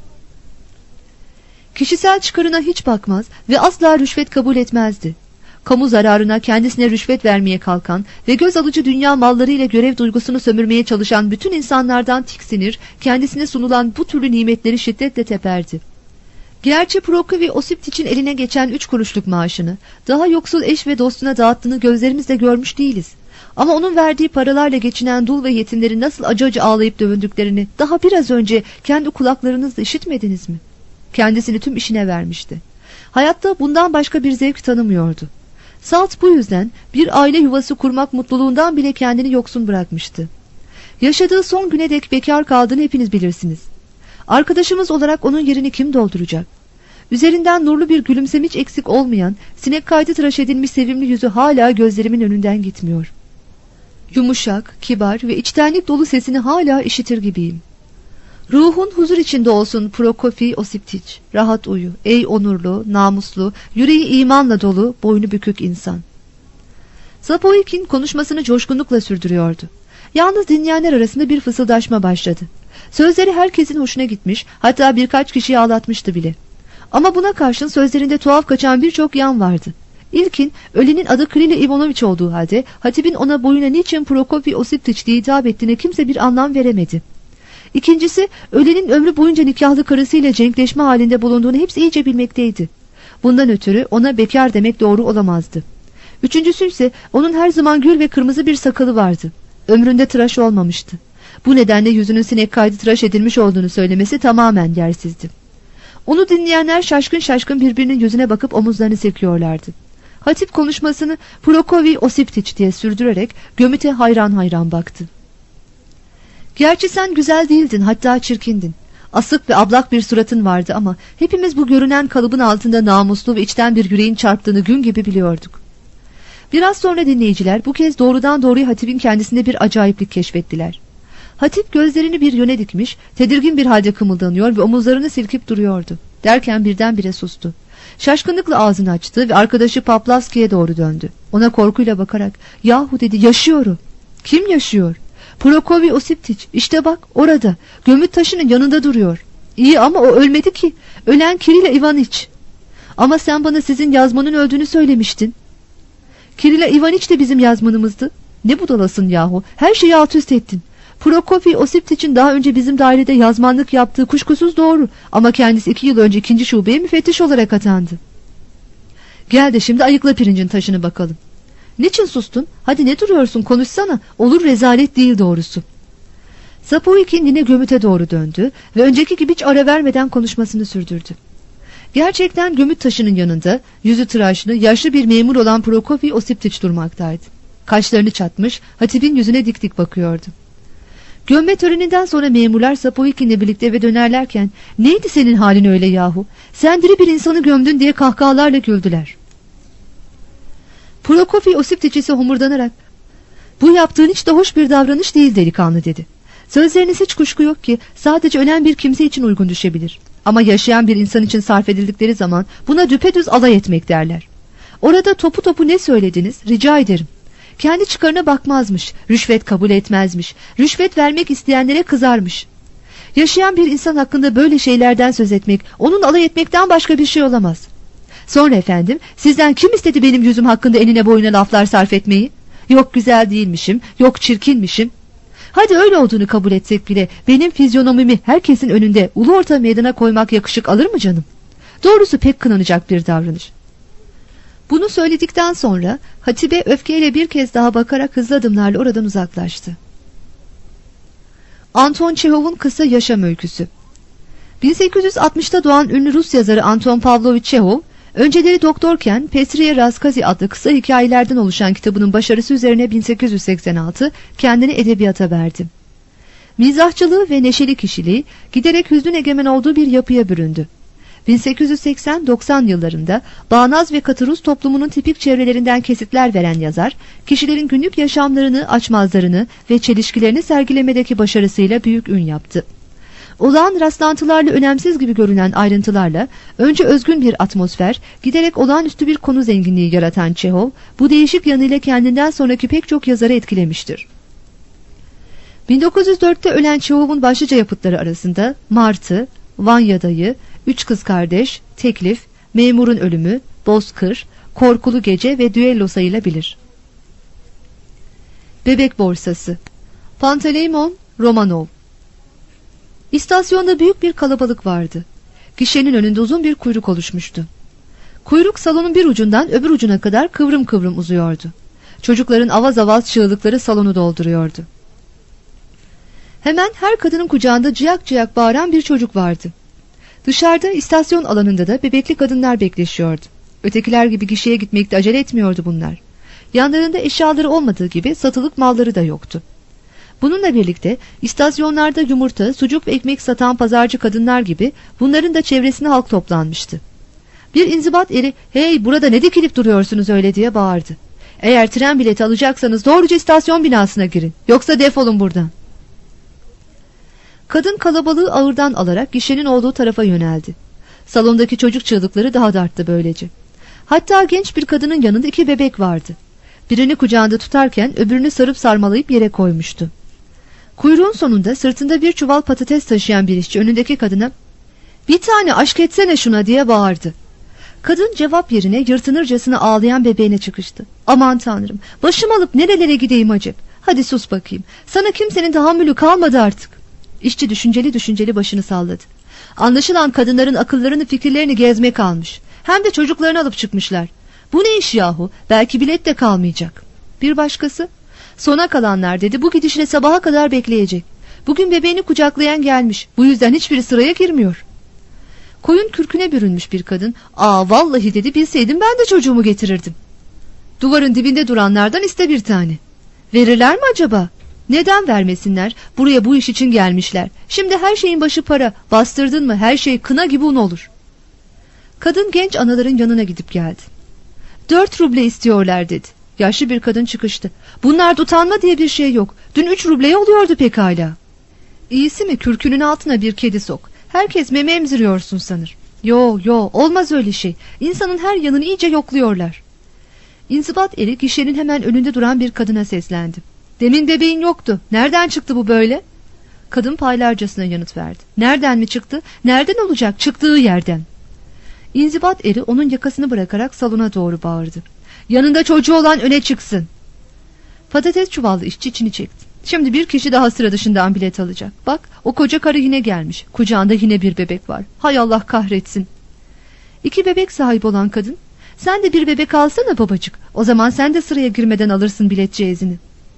[SPEAKER 2] Kişisel çıkarına hiç bakmaz ve asla rüşvet kabul etmezdi. Kamu zararına kendisine rüşvet vermeye kalkan ve göz alıcı dünya malları ile görev duygusunu sömürmeye çalışan bütün insanlardan tiksinir, kendisine sunulan bu türlü nimetleri şiddetle teperdi. Gerçi Prokofy Osiptik'in eline geçen üç kuruşluk maaşını daha yoksul eş ve dostuna dağıttığını gözlerimizle görmüş değiliz. Ama onun verdiği paralarla geçinen dul ve yetimlerin nasıl acı acı ağlayıp dövündüklerini daha biraz önce kendi kulaklarınızla işitmediniz mi? Kendisini tüm işine vermişti. Hayatta bundan başka bir zevk tanımıyordu. Salt bu yüzden bir aile yuvası kurmak mutluluğundan bile kendini yoksun bırakmıştı. Yaşadığı son güne dek bekar kaldığını hepiniz bilirsiniz. Arkadaşımız olarak onun yerini kim dolduracak? Üzerinden nurlu bir gülümseme hiç eksik olmayan, sinek kaydı tıraş edilmiş sevimli yüzü hala gözlerimin önünden gitmiyor. Yumuşak, kibar ve içtenlik dolu sesini hala işitir gibiyim. Ruhun huzur içinde olsun Prokofy Osiptiç. Rahat uyu, ey onurlu, namuslu, yüreği imanla dolu, boynu bükük insan. Zapoikin konuşmasını coşkunlukla sürdürüyordu. Yalnız dinleyenler arasında bir fısıldaşma başladı. Sözleri herkesin hoşuna gitmiş, hatta birkaç kişiyi ağlatmıştı bile. Ama buna karşın sözlerinde tuhaf kaçan birçok yan vardı. İlkin, ölenin adı Krili Ivanoviç olduğu halde, hatibin ona boyuna niçin Prokofy Osiptiç diye hitap ettiğine kimse bir anlam veremedi. İkincisi, ölenin ömrü boyunca nikahlı karısıyla cenkleşme halinde bulunduğunu hepsi iyice bilmekteydi. Bundan ötürü ona bekar demek doğru olamazdı. Üçüncüsü ise onun her zaman gür ve kırmızı bir sakalı vardı. Ömründe tıraş olmamıştı. Bu nedenle yüzünün sinek kaydı tıraş edilmiş olduğunu söylemesi tamamen yersizdi. Onu dinleyenler şaşkın şaşkın birbirinin yüzüne bakıp omuzlarını silkiyorlardı. Hatip konuşmasını Prokofy Osiptiç diye sürdürerek gömüte hayran hayran baktı. Gerçi sen güzel değildin, hatta çirkindin. Asık ve ablak bir suratın vardı ama hepimiz bu görünen kalıbın altında namuslu ve içten bir yüreğin çarptığını gün gibi biliyorduk. Biraz sonra dinleyiciler bu kez doğrudan doğruya hatibin kendisinde bir acayiplik keşfettiler. Hatip gözlerini bir yöne dikmiş, tedirgin bir halde kımıldanıyor ve omuzlarını silkip duruyordu. Derken birdenbire sustu. Şaşkınlıkla ağzını açtı ve arkadaşı Paplavski'ye doğru döndü. Ona korkuyla bakarak, "Yahu," dedi, "yaşıyorum." "Kim yaşıyor?" "Prokofy Osiptiç, işte bak orada, gömüt taşının yanında duruyor." "İyi ama o ölmedi ki, ölen Kiril Ivaniç." "Ama sen bana sizin yazmanın öldüğünü söylemiştin." "Kiril Ivaniç de bizim yazmanımızdı." "Ne budalasın yahu, her şeyi alt üst ettin. Prokofy Osiptiç'in daha önce bizim dairede yazmanlık yaptığı kuşkusuz doğru, ama kendisi iki yıl önce ikinci şubeye müfettiş olarak atandı." "Gel de şimdi ayıkla pirincin taşını bakalım." "Niçin sustun? Hadi ne duruyorsun, konuşsana, olur rezalet değil doğrusu." Sapovikin yine gömüte doğru döndü ve önceki gibi hiç ara vermeden konuşmasını sürdürdü. Gerçekten gömüt taşının yanında yüzü tıraşlı yaşlı bir memur olan Prokofy Osiptiç durmaktaydı. Kaşlarını çatmış, hatibin yüzüne dik dik bakıyordu. Gömme töreninden sonra memurlar Sapovikin'le birlikte eve dönerlerken, "Neydi senin halin öyle yahu? Sen diri bir insanı gömdün," diye kahkahalarla güldüler. Prokofy Osiptiç ise homurdanarak, "Bu yaptığın hiç de hoş bir davranış değil delikanlı," dedi. "Sözleriniz hiç kuşku yok ki sadece ölen bir kimse için uygun düşebilir. Ama yaşayan bir insan için sarf edildikleri zaman buna düpedüz alay etmek derler. Orada topu topu ne söylediniz, rica ederim. Kendi çıkarına bakmazmış, rüşvet kabul etmezmiş, rüşvet vermek isteyenlere kızarmış. Yaşayan bir insan hakkında böyle şeylerden söz etmek, onun alay etmekten başka bir şey olamaz. Sonra efendim, sizden kim istedi benim yüzüm hakkında enine boyuna laflar sarf etmeyi? Yok güzel değilmişim, yok çirkinmişim. Hadi öyle olduğunu kabul etsek bile benim fizyonomimi herkesin önünde ulu orta meydana koymak yakışık alır mı canım? Doğrusu pek kınanacak bir davranış." Bunu söyledikten sonra hatibe öfkeyle bir kez daha bakarak hızlı adımlarla oradan uzaklaştı. Anton Çehov'un kısa yaşam öyküsü. bin sekiz yüz altmışta doğan ünlü Rus yazarı Anton Pavlovich Çehov, önceleri doktorken Petriye Raskazi adlı kısa hikayelerden oluşan kitabının başarısı üzerine bin sekiz yüz seksen altı kendini edebiyata verdi. Mizahçılığı ve neşeli kişiliği giderek hüznün egemen olduğu bir yapıya büründü. bin sekiz yüz seksen doksan yıllarında bağnaz ve katı Rus toplumunun tipik çevrelerinden kesitler veren yazar, kişilerin günlük yaşamlarını, açmazlarını ve çelişkilerini sergilemedeki başarısıyla büyük ün yaptı. Olağan rastlantılarla önemsiz gibi görünen ayrıntılarla önce özgün bir atmosfer, giderek olağanüstü bir konu zenginliği yaratan Çehov, bu değişik yanıyla kendinden sonraki pek çok yazarı etkilemiştir. bin dokuz yüz dörtte ölen Çehov'un başlıca yapıtları arasında Martı, Vanya Dayı, Üç Kız Kardeş, Teklif, Memurun Ölümü, Bozkır, Korkulu Gece ve Düello sayılabilir. Bebek Borsası. Panteleimon Romanov. İstasyonda büyük bir kalabalık vardı. Gişenin önünde uzun bir kuyruk oluşmuştu. Kuyruk salonun bir ucundan öbür ucuna kadar kıvrım kıvrım uzuyordu. Çocukların avaz avaz çığlıkları salonu dolduruyordu. Hemen her kadının kucağında ciyak ciyak bağıran bir çocuk vardı. Dışarıda istasyon alanında da bebekli kadınlar bekleşiyordu. Ötekiler gibi gişeye gitmekte acele etmiyordu bunlar. Yanlarında eşyaları olmadığı gibi satılık malları da yoktu. Bununla birlikte istasyonlarda yumurta, sucuk ve ekmek satan pazarcı kadınlar gibi bunların da çevresine halk toplanmıştı. Bir inzibat eri, "Hey, burada ne dikilip duruyorsunuz öyle?" diye bağırdı. "Eğer tren bileti alacaksanız doğruca istasyon binasına girin, yoksa defolun buradan." Kadın kalabalığı ağırdan alarak gişenin olduğu tarafa yöneldi. Salondaki çocuk çığlıkları daha da arttı böylece. Hatta genç bir kadının yanında iki bebek vardı. Birini kucağında tutarken öbürünü sarıp sarmalayıp yere koymuştu. Kuyruğun sonunda sırtında bir çuval patates taşıyan bir işçi önündeki kadına, "Bir tane aşk etsene şuna," diye bağırdı. Kadın cevap yerine yırtınırcasına ağlayan bebeğine çıkıştı. "Aman tanrım, başım alıp nerelere gideyim acep? Hadi sus bakayım, sana kimsenin tahammülü kalmadı artık." İşçi düşünceli düşünceli başını salladı. Anlaşılan kadınların akıllarını fikirlerini gezmek almış. Hem de çocuklarını alıp çıkmışlar. "Bu ne iş yahu? Belki bilet de kalmayacak." Bir başkası, "Sona kalanlar," dedi, "bu gidişle sabaha kadar bekleyecek. Bugün bebeğini kucaklayan gelmiş. Bu yüzden hiçbiri sıraya girmiyor." Koyun kürküne bürünmüş bir kadın, "Aa vallahi," dedi, "bilseydim ben de çocuğumu getirirdim." "Duvarın dibinde duranlardan iste bir tane." "Verirler mi acaba?" "Neden vermesinler? Buraya bu iş için gelmişler. Şimdi her şeyin başı para. Bastırdın mı her şey kına gibi un olur." Kadın genç anaların yanına gidip geldi. "Dört ruble istiyorlar," dedi. Yaşlı bir kadın çıkıştı. "Bunlarda utanma diye bir şey yok. Dün üç rubleye oluyordu pekala." İyisi mi kürkünün altına bir kedi sok. Herkes meme emziriyorsun sanır. Yo yo, olmaz öyle şey. İnsanın her yanını iyice yokluyorlar. İnzibat eri gişenin hemen önünde duran bir kadına seslendi. Demin bebeğin yoktu. Nereden çıktı bu böyle? Kadın paylarcasına yanıt verdi. Nereden mi çıktı? Nereden olacak? Çıktığı yerden. İnzibat eri onun yakasını bırakarak salona doğru bağırdı. Yanında çocuğu olan öne çıksın. Patates çuvallı işçi içini çekti. Şimdi bir kişi daha sıra dışından bilet alacak. Bak, o koca karı yine gelmiş. Kucağında yine bir bebek var. Hay Allah kahretsin. İki bebek sahibi olan kadın, sen de bir bebek alsana babacık. O zaman sen de sıraya girmeden alırsın bilet cezini.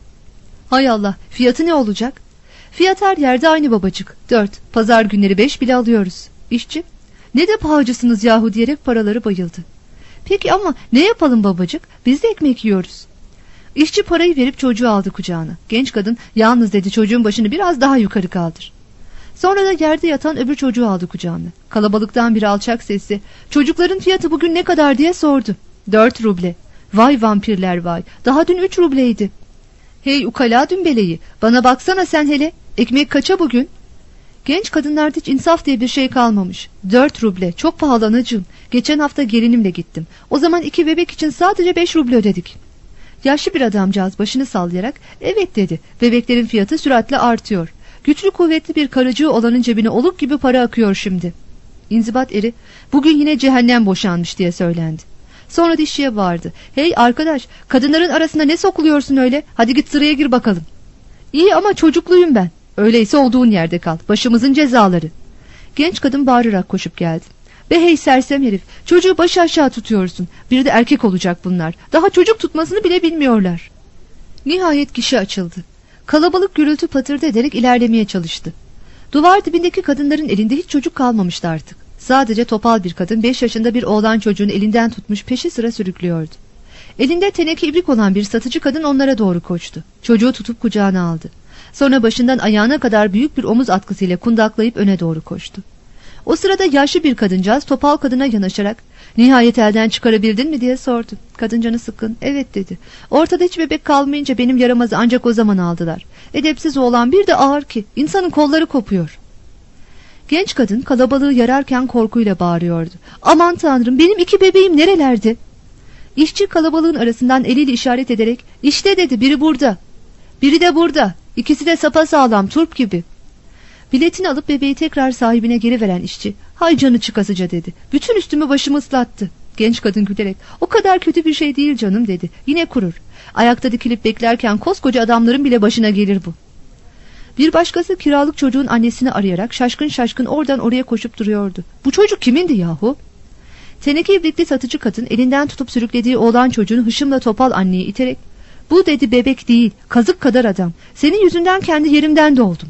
[SPEAKER 2] Hay Allah, fiyatı ne olacak? Fiyat her yerde aynı babacık. Dört, pazar günleri beş bile alıyoruz. İşçi, ne de pahacısınız yahu diyerek paraları bayıldı. Peki ama ne yapalım babacık? Biz de ekmek yiyoruz. İşçi parayı verip çocuğu aldı kucağına. Genç kadın, yalnız dedi, çocuğun başını biraz daha yukarı kaldır. Sonra da yerde yatan öbür çocuğu aldı kucağına. Kalabalıktan bir alçak sesli, çocukların fiyatı bugün ne kadar diye sordu. Dört ruble. Vay vampirler vay, daha dün üç rubleydi. Hey ukala dümbeleyi, bana baksana sen hele, ekmek kaça bugün? Genç kadınlarda hiç insaf diye bir şey kalmamış. Dört ruble, çok pahalı anacığım. Geçen hafta gelinimle gittim. O zaman iki bebek için sadece beş ruble ödedik. Yaşlı bir adamcağız başını sallayarak evet dedi. Bebeklerin fiyatı süratle artıyor. Güçlü kuvvetli bir karıcığı olanın cebine oluk gibi para akıyor şimdi. İnzibat eri, bugün yine cehennem boşanmış diye söylendi. Sonra dişçiye bağırdı. Hey arkadaş, kadınların arasında ne sokuluyorsun öyle? Hadi git sıraya gir bakalım. İyi ama çocukluyum ben. Öyleyse olduğun yerde kal. Başımızın cezaları. Genç kadın bağırarak koşup geldi. Be hey sersem herif, çocuğu başı aşağı tutuyorsun. Bir de erkek olacak bunlar. Daha çocuk tutmasını bile bilmiyorlar. Nihayet gişe açıldı. Kalabalık gürültü patırdı ederek ilerlemeye çalıştı. Duvar dibindeki kadınların elinde hiç çocuk kalmamıştı artık. Sadece topal bir kadın beş yaşında bir oğlan çocuğunu elinden tutmuş peşi sıra sürüklüyordu. Elinde teneke ibrik olan bir satıcı kadın onlara doğru koştu. Çocuğu tutup kucağına aldı. Sonra başından ayağına kadar büyük bir omuz atkısıyla kundaklayıp öne doğru koştu. O sırada yaşlı bir kadıncağız topal kadına yanaşarak nihayet elden çıkarabildin mi diye sordu. Kadın canı sıkkın evet dedi. Ortada hiç bebek kalmayınca benim yaramazı ancak o zaman aldılar. Edepsiz oğlan bir de ağır ki insanın kolları kopuyor. Genç kadın kalabalığı yararken korkuyla bağırıyordu. Aman tanrım, benim iki bebeğim nerelerde? İşçi kalabalığın arasından eliyle işaret ederek işte dedi, biri burada. Biri de burada. İkisi de sapasağlam turp gibi. Biletini alıp bebeği tekrar sahibine geri veren işçi, hay canı çıkasıca dedi. Bütün üstümü başımı ıslattı. Genç kadın gülerek, o kadar kötü bir şey değil canım dedi. Yine kurur. Ayakta dikilip beklerken koskoca adamların bile başına gelir bu. Bir başkası kiralık çocuğun annesini arayarak şaşkın şaşkın oradan oraya koşup duruyordu. Bu çocuk kimindi yahu? Teneke ibrikli satıcı kadın elinden tutup sürüklediği oğlan çocuğunu hışımla topal anneyi iterek, bu dedi bebek değil, kazık kadar adam. Senin yüzünden kendi yerimden doğdum.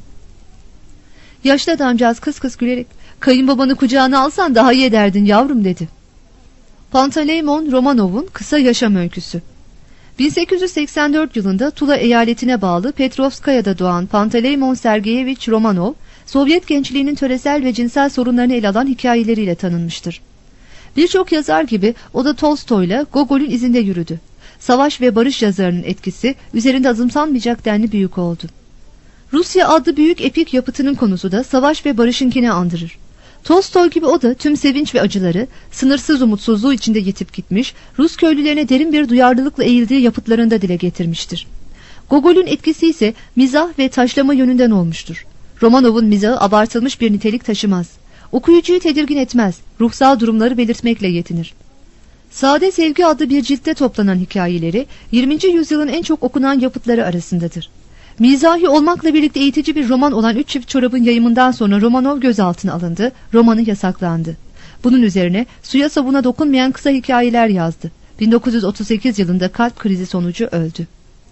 [SPEAKER 2] Yaşlı adamcağız kıs kıs gülerek, kayınbabanı kucağına alsan daha iyi ederdin yavrum dedi. Panteleimon Romanov'un kısa yaşam öyküsü. bin sekiz yüz seksen dört yılında Tula eyaletine bağlı Petrovskaya'da doğan Panteleimon Sergeyevich Romanov, Sovyet gençliğinin töresel ve cinsel sorunlarını ele alan hikayeleriyle tanınmıştır. Birçok yazar gibi o da Tolstoy'la Gogol'ün izinde yürüdü. Savaş ve barış yazarının etkisi üzerinde azımsanmayacak denli büyük oldu. Rusya adlı büyük epik yapıtının konusu da savaş ve barışınkini andırır. Tolstoy gibi o da tüm sevinç ve acıları, sınırsız umutsuzluğu içinde yitip gitmiş, Rus köylülerine derin bir duyarlılıkla eğildiği yapıtlarında dile getirmiştir. Gogol'ün etkisi ise mizah ve taşlama yönünden olmuştur. Romanov'un mizahı abartılmış bir nitelik taşımaz. Okuyucuyu tedirgin etmez, ruhsal durumları belirtmekle yetinir. Sade Sevgi adlı bir ciltte toplanan hikayeleri yirminci yüzyılın en çok okunan yapıtları arasındadır. Mizahi olmakla birlikte eğitici bir roman olan Üç Çift Çorab'ın yayımından sonra Romanov gözaltına alındı, romanı yasaklandı. Bunun üzerine suya sabuna dokunmayan kısa hikayeler yazdı. bin dokuz yüz otuz sekiz yılında kalp krizi sonucu öldü.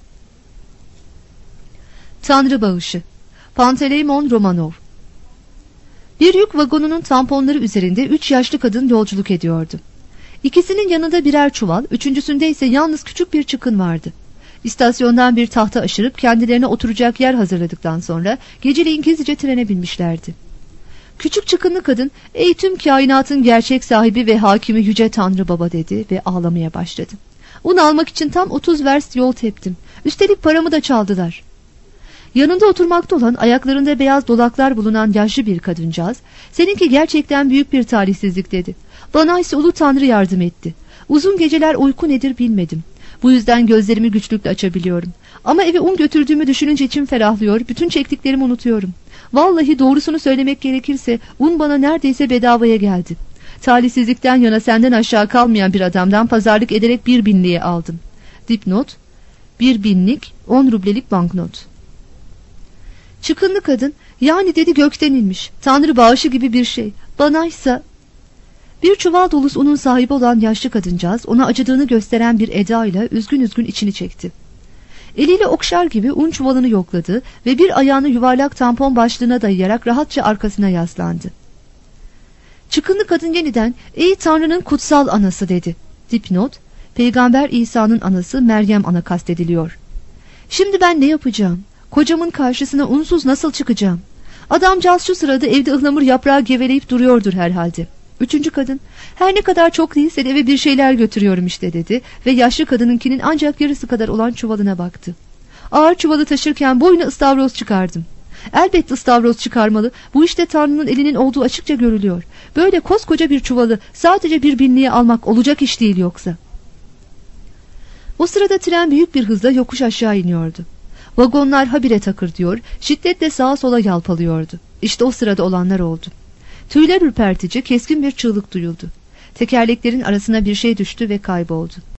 [SPEAKER 2] Tanrı Bağışı. Panteleimon Romanov. Bir yük vagonunun tamponları üzerinde üç yaşlı kadın yolculuk ediyordu. İkisinin yanında birer çuval, üçüncüsünde ise yalnız küçük bir çıkın vardı. İstasyondan bir tahta aşırıp kendilerine oturacak yer hazırladıktan sonra geceleyin gizlice trene binmişlerdi. Küçük çıkınlı kadın, ey tüm kainatın gerçek sahibi ve hakimi yüce Tanrı Baba dedi ve ağlamaya başladı. Un almak için tam otuz verst yol teptim. Üstelik paramı da çaldılar. Yanında oturmakta olan, ayaklarında beyaz dolaklar bulunan yaşlı bir kadıncağız, "Seninki gerçekten büyük bir talihsizlik," dedi. "Bana ise Ulu Tanrı yardım etti. Uzun geceler uyku nedir bilmedim. Bu yüzden gözlerimi güçlükle açabiliyorum. Ama eve un götürdüğümü düşününce içim ferahlıyor, bütün çektiklerimi unutuyorum. Vallahi doğrusunu söylemek gerekirse un bana neredeyse bedavaya geldi. Talihsizlikten yana senden aşağı kalmayan bir adamdan pazarlık ederek bir binliğe aldım." Dipnot: bir binlik on rublelik banknot. Çıkınlı kadın, "Yani," dedi, "gökten inmiş. Tanrı bağışı gibi bir şey. Banaysa..." Bir çuval dolusu unun sahibi olan yaşlı kadıncağız ona acıdığını gösteren bir edayla üzgün üzgün içini çekti. Eliyle okşar gibi un çuvalını yokladı ve bir ayağını yuvarlak tampon başlığına dayayarak rahatça arkasına yaslandı. Çıkınlı kadın yeniden, "Ey Tanrı'nın kutsal anası," dedi. Dipnot: Peygamber İsa'nın anası Meryem ana kastediliyor. "Şimdi ben ne yapacağım? Kocamın karşısına unsuz nasıl çıkacağım? Adamcağız şu sırada evde ıhlamur yaprağı geveleyip duruyordur herhalde." Üçüncü kadın, "Her ne kadar çok değilse de eve bir şeyler götürüyorum işte," dedi ve yaşlı kadınınkinin ancak yarısı kadar olan çuvalına baktı. "Ağır çuvalı taşırken boyuna ıstavroz çıkardım. Elbette ıstavroz çıkarmalı. Bu işte Tanrı'nın elinin olduğu açıkça görülüyor. Böyle koskoca bir çuvalı sadece bir binliğe almak olacak iş değil yoksa." O sırada tren büyük bir hızla yokuş aşağı iniyordu. Vagonlar habire takırdıyor, şiddetle sağa sola yalpalıyordu. İşte o sırada olanlar oldu. Tüyler ürpertici, keskin bir çığlık duyuldu. Tekerleklerin arasına bir şey düştü ve kayboldu.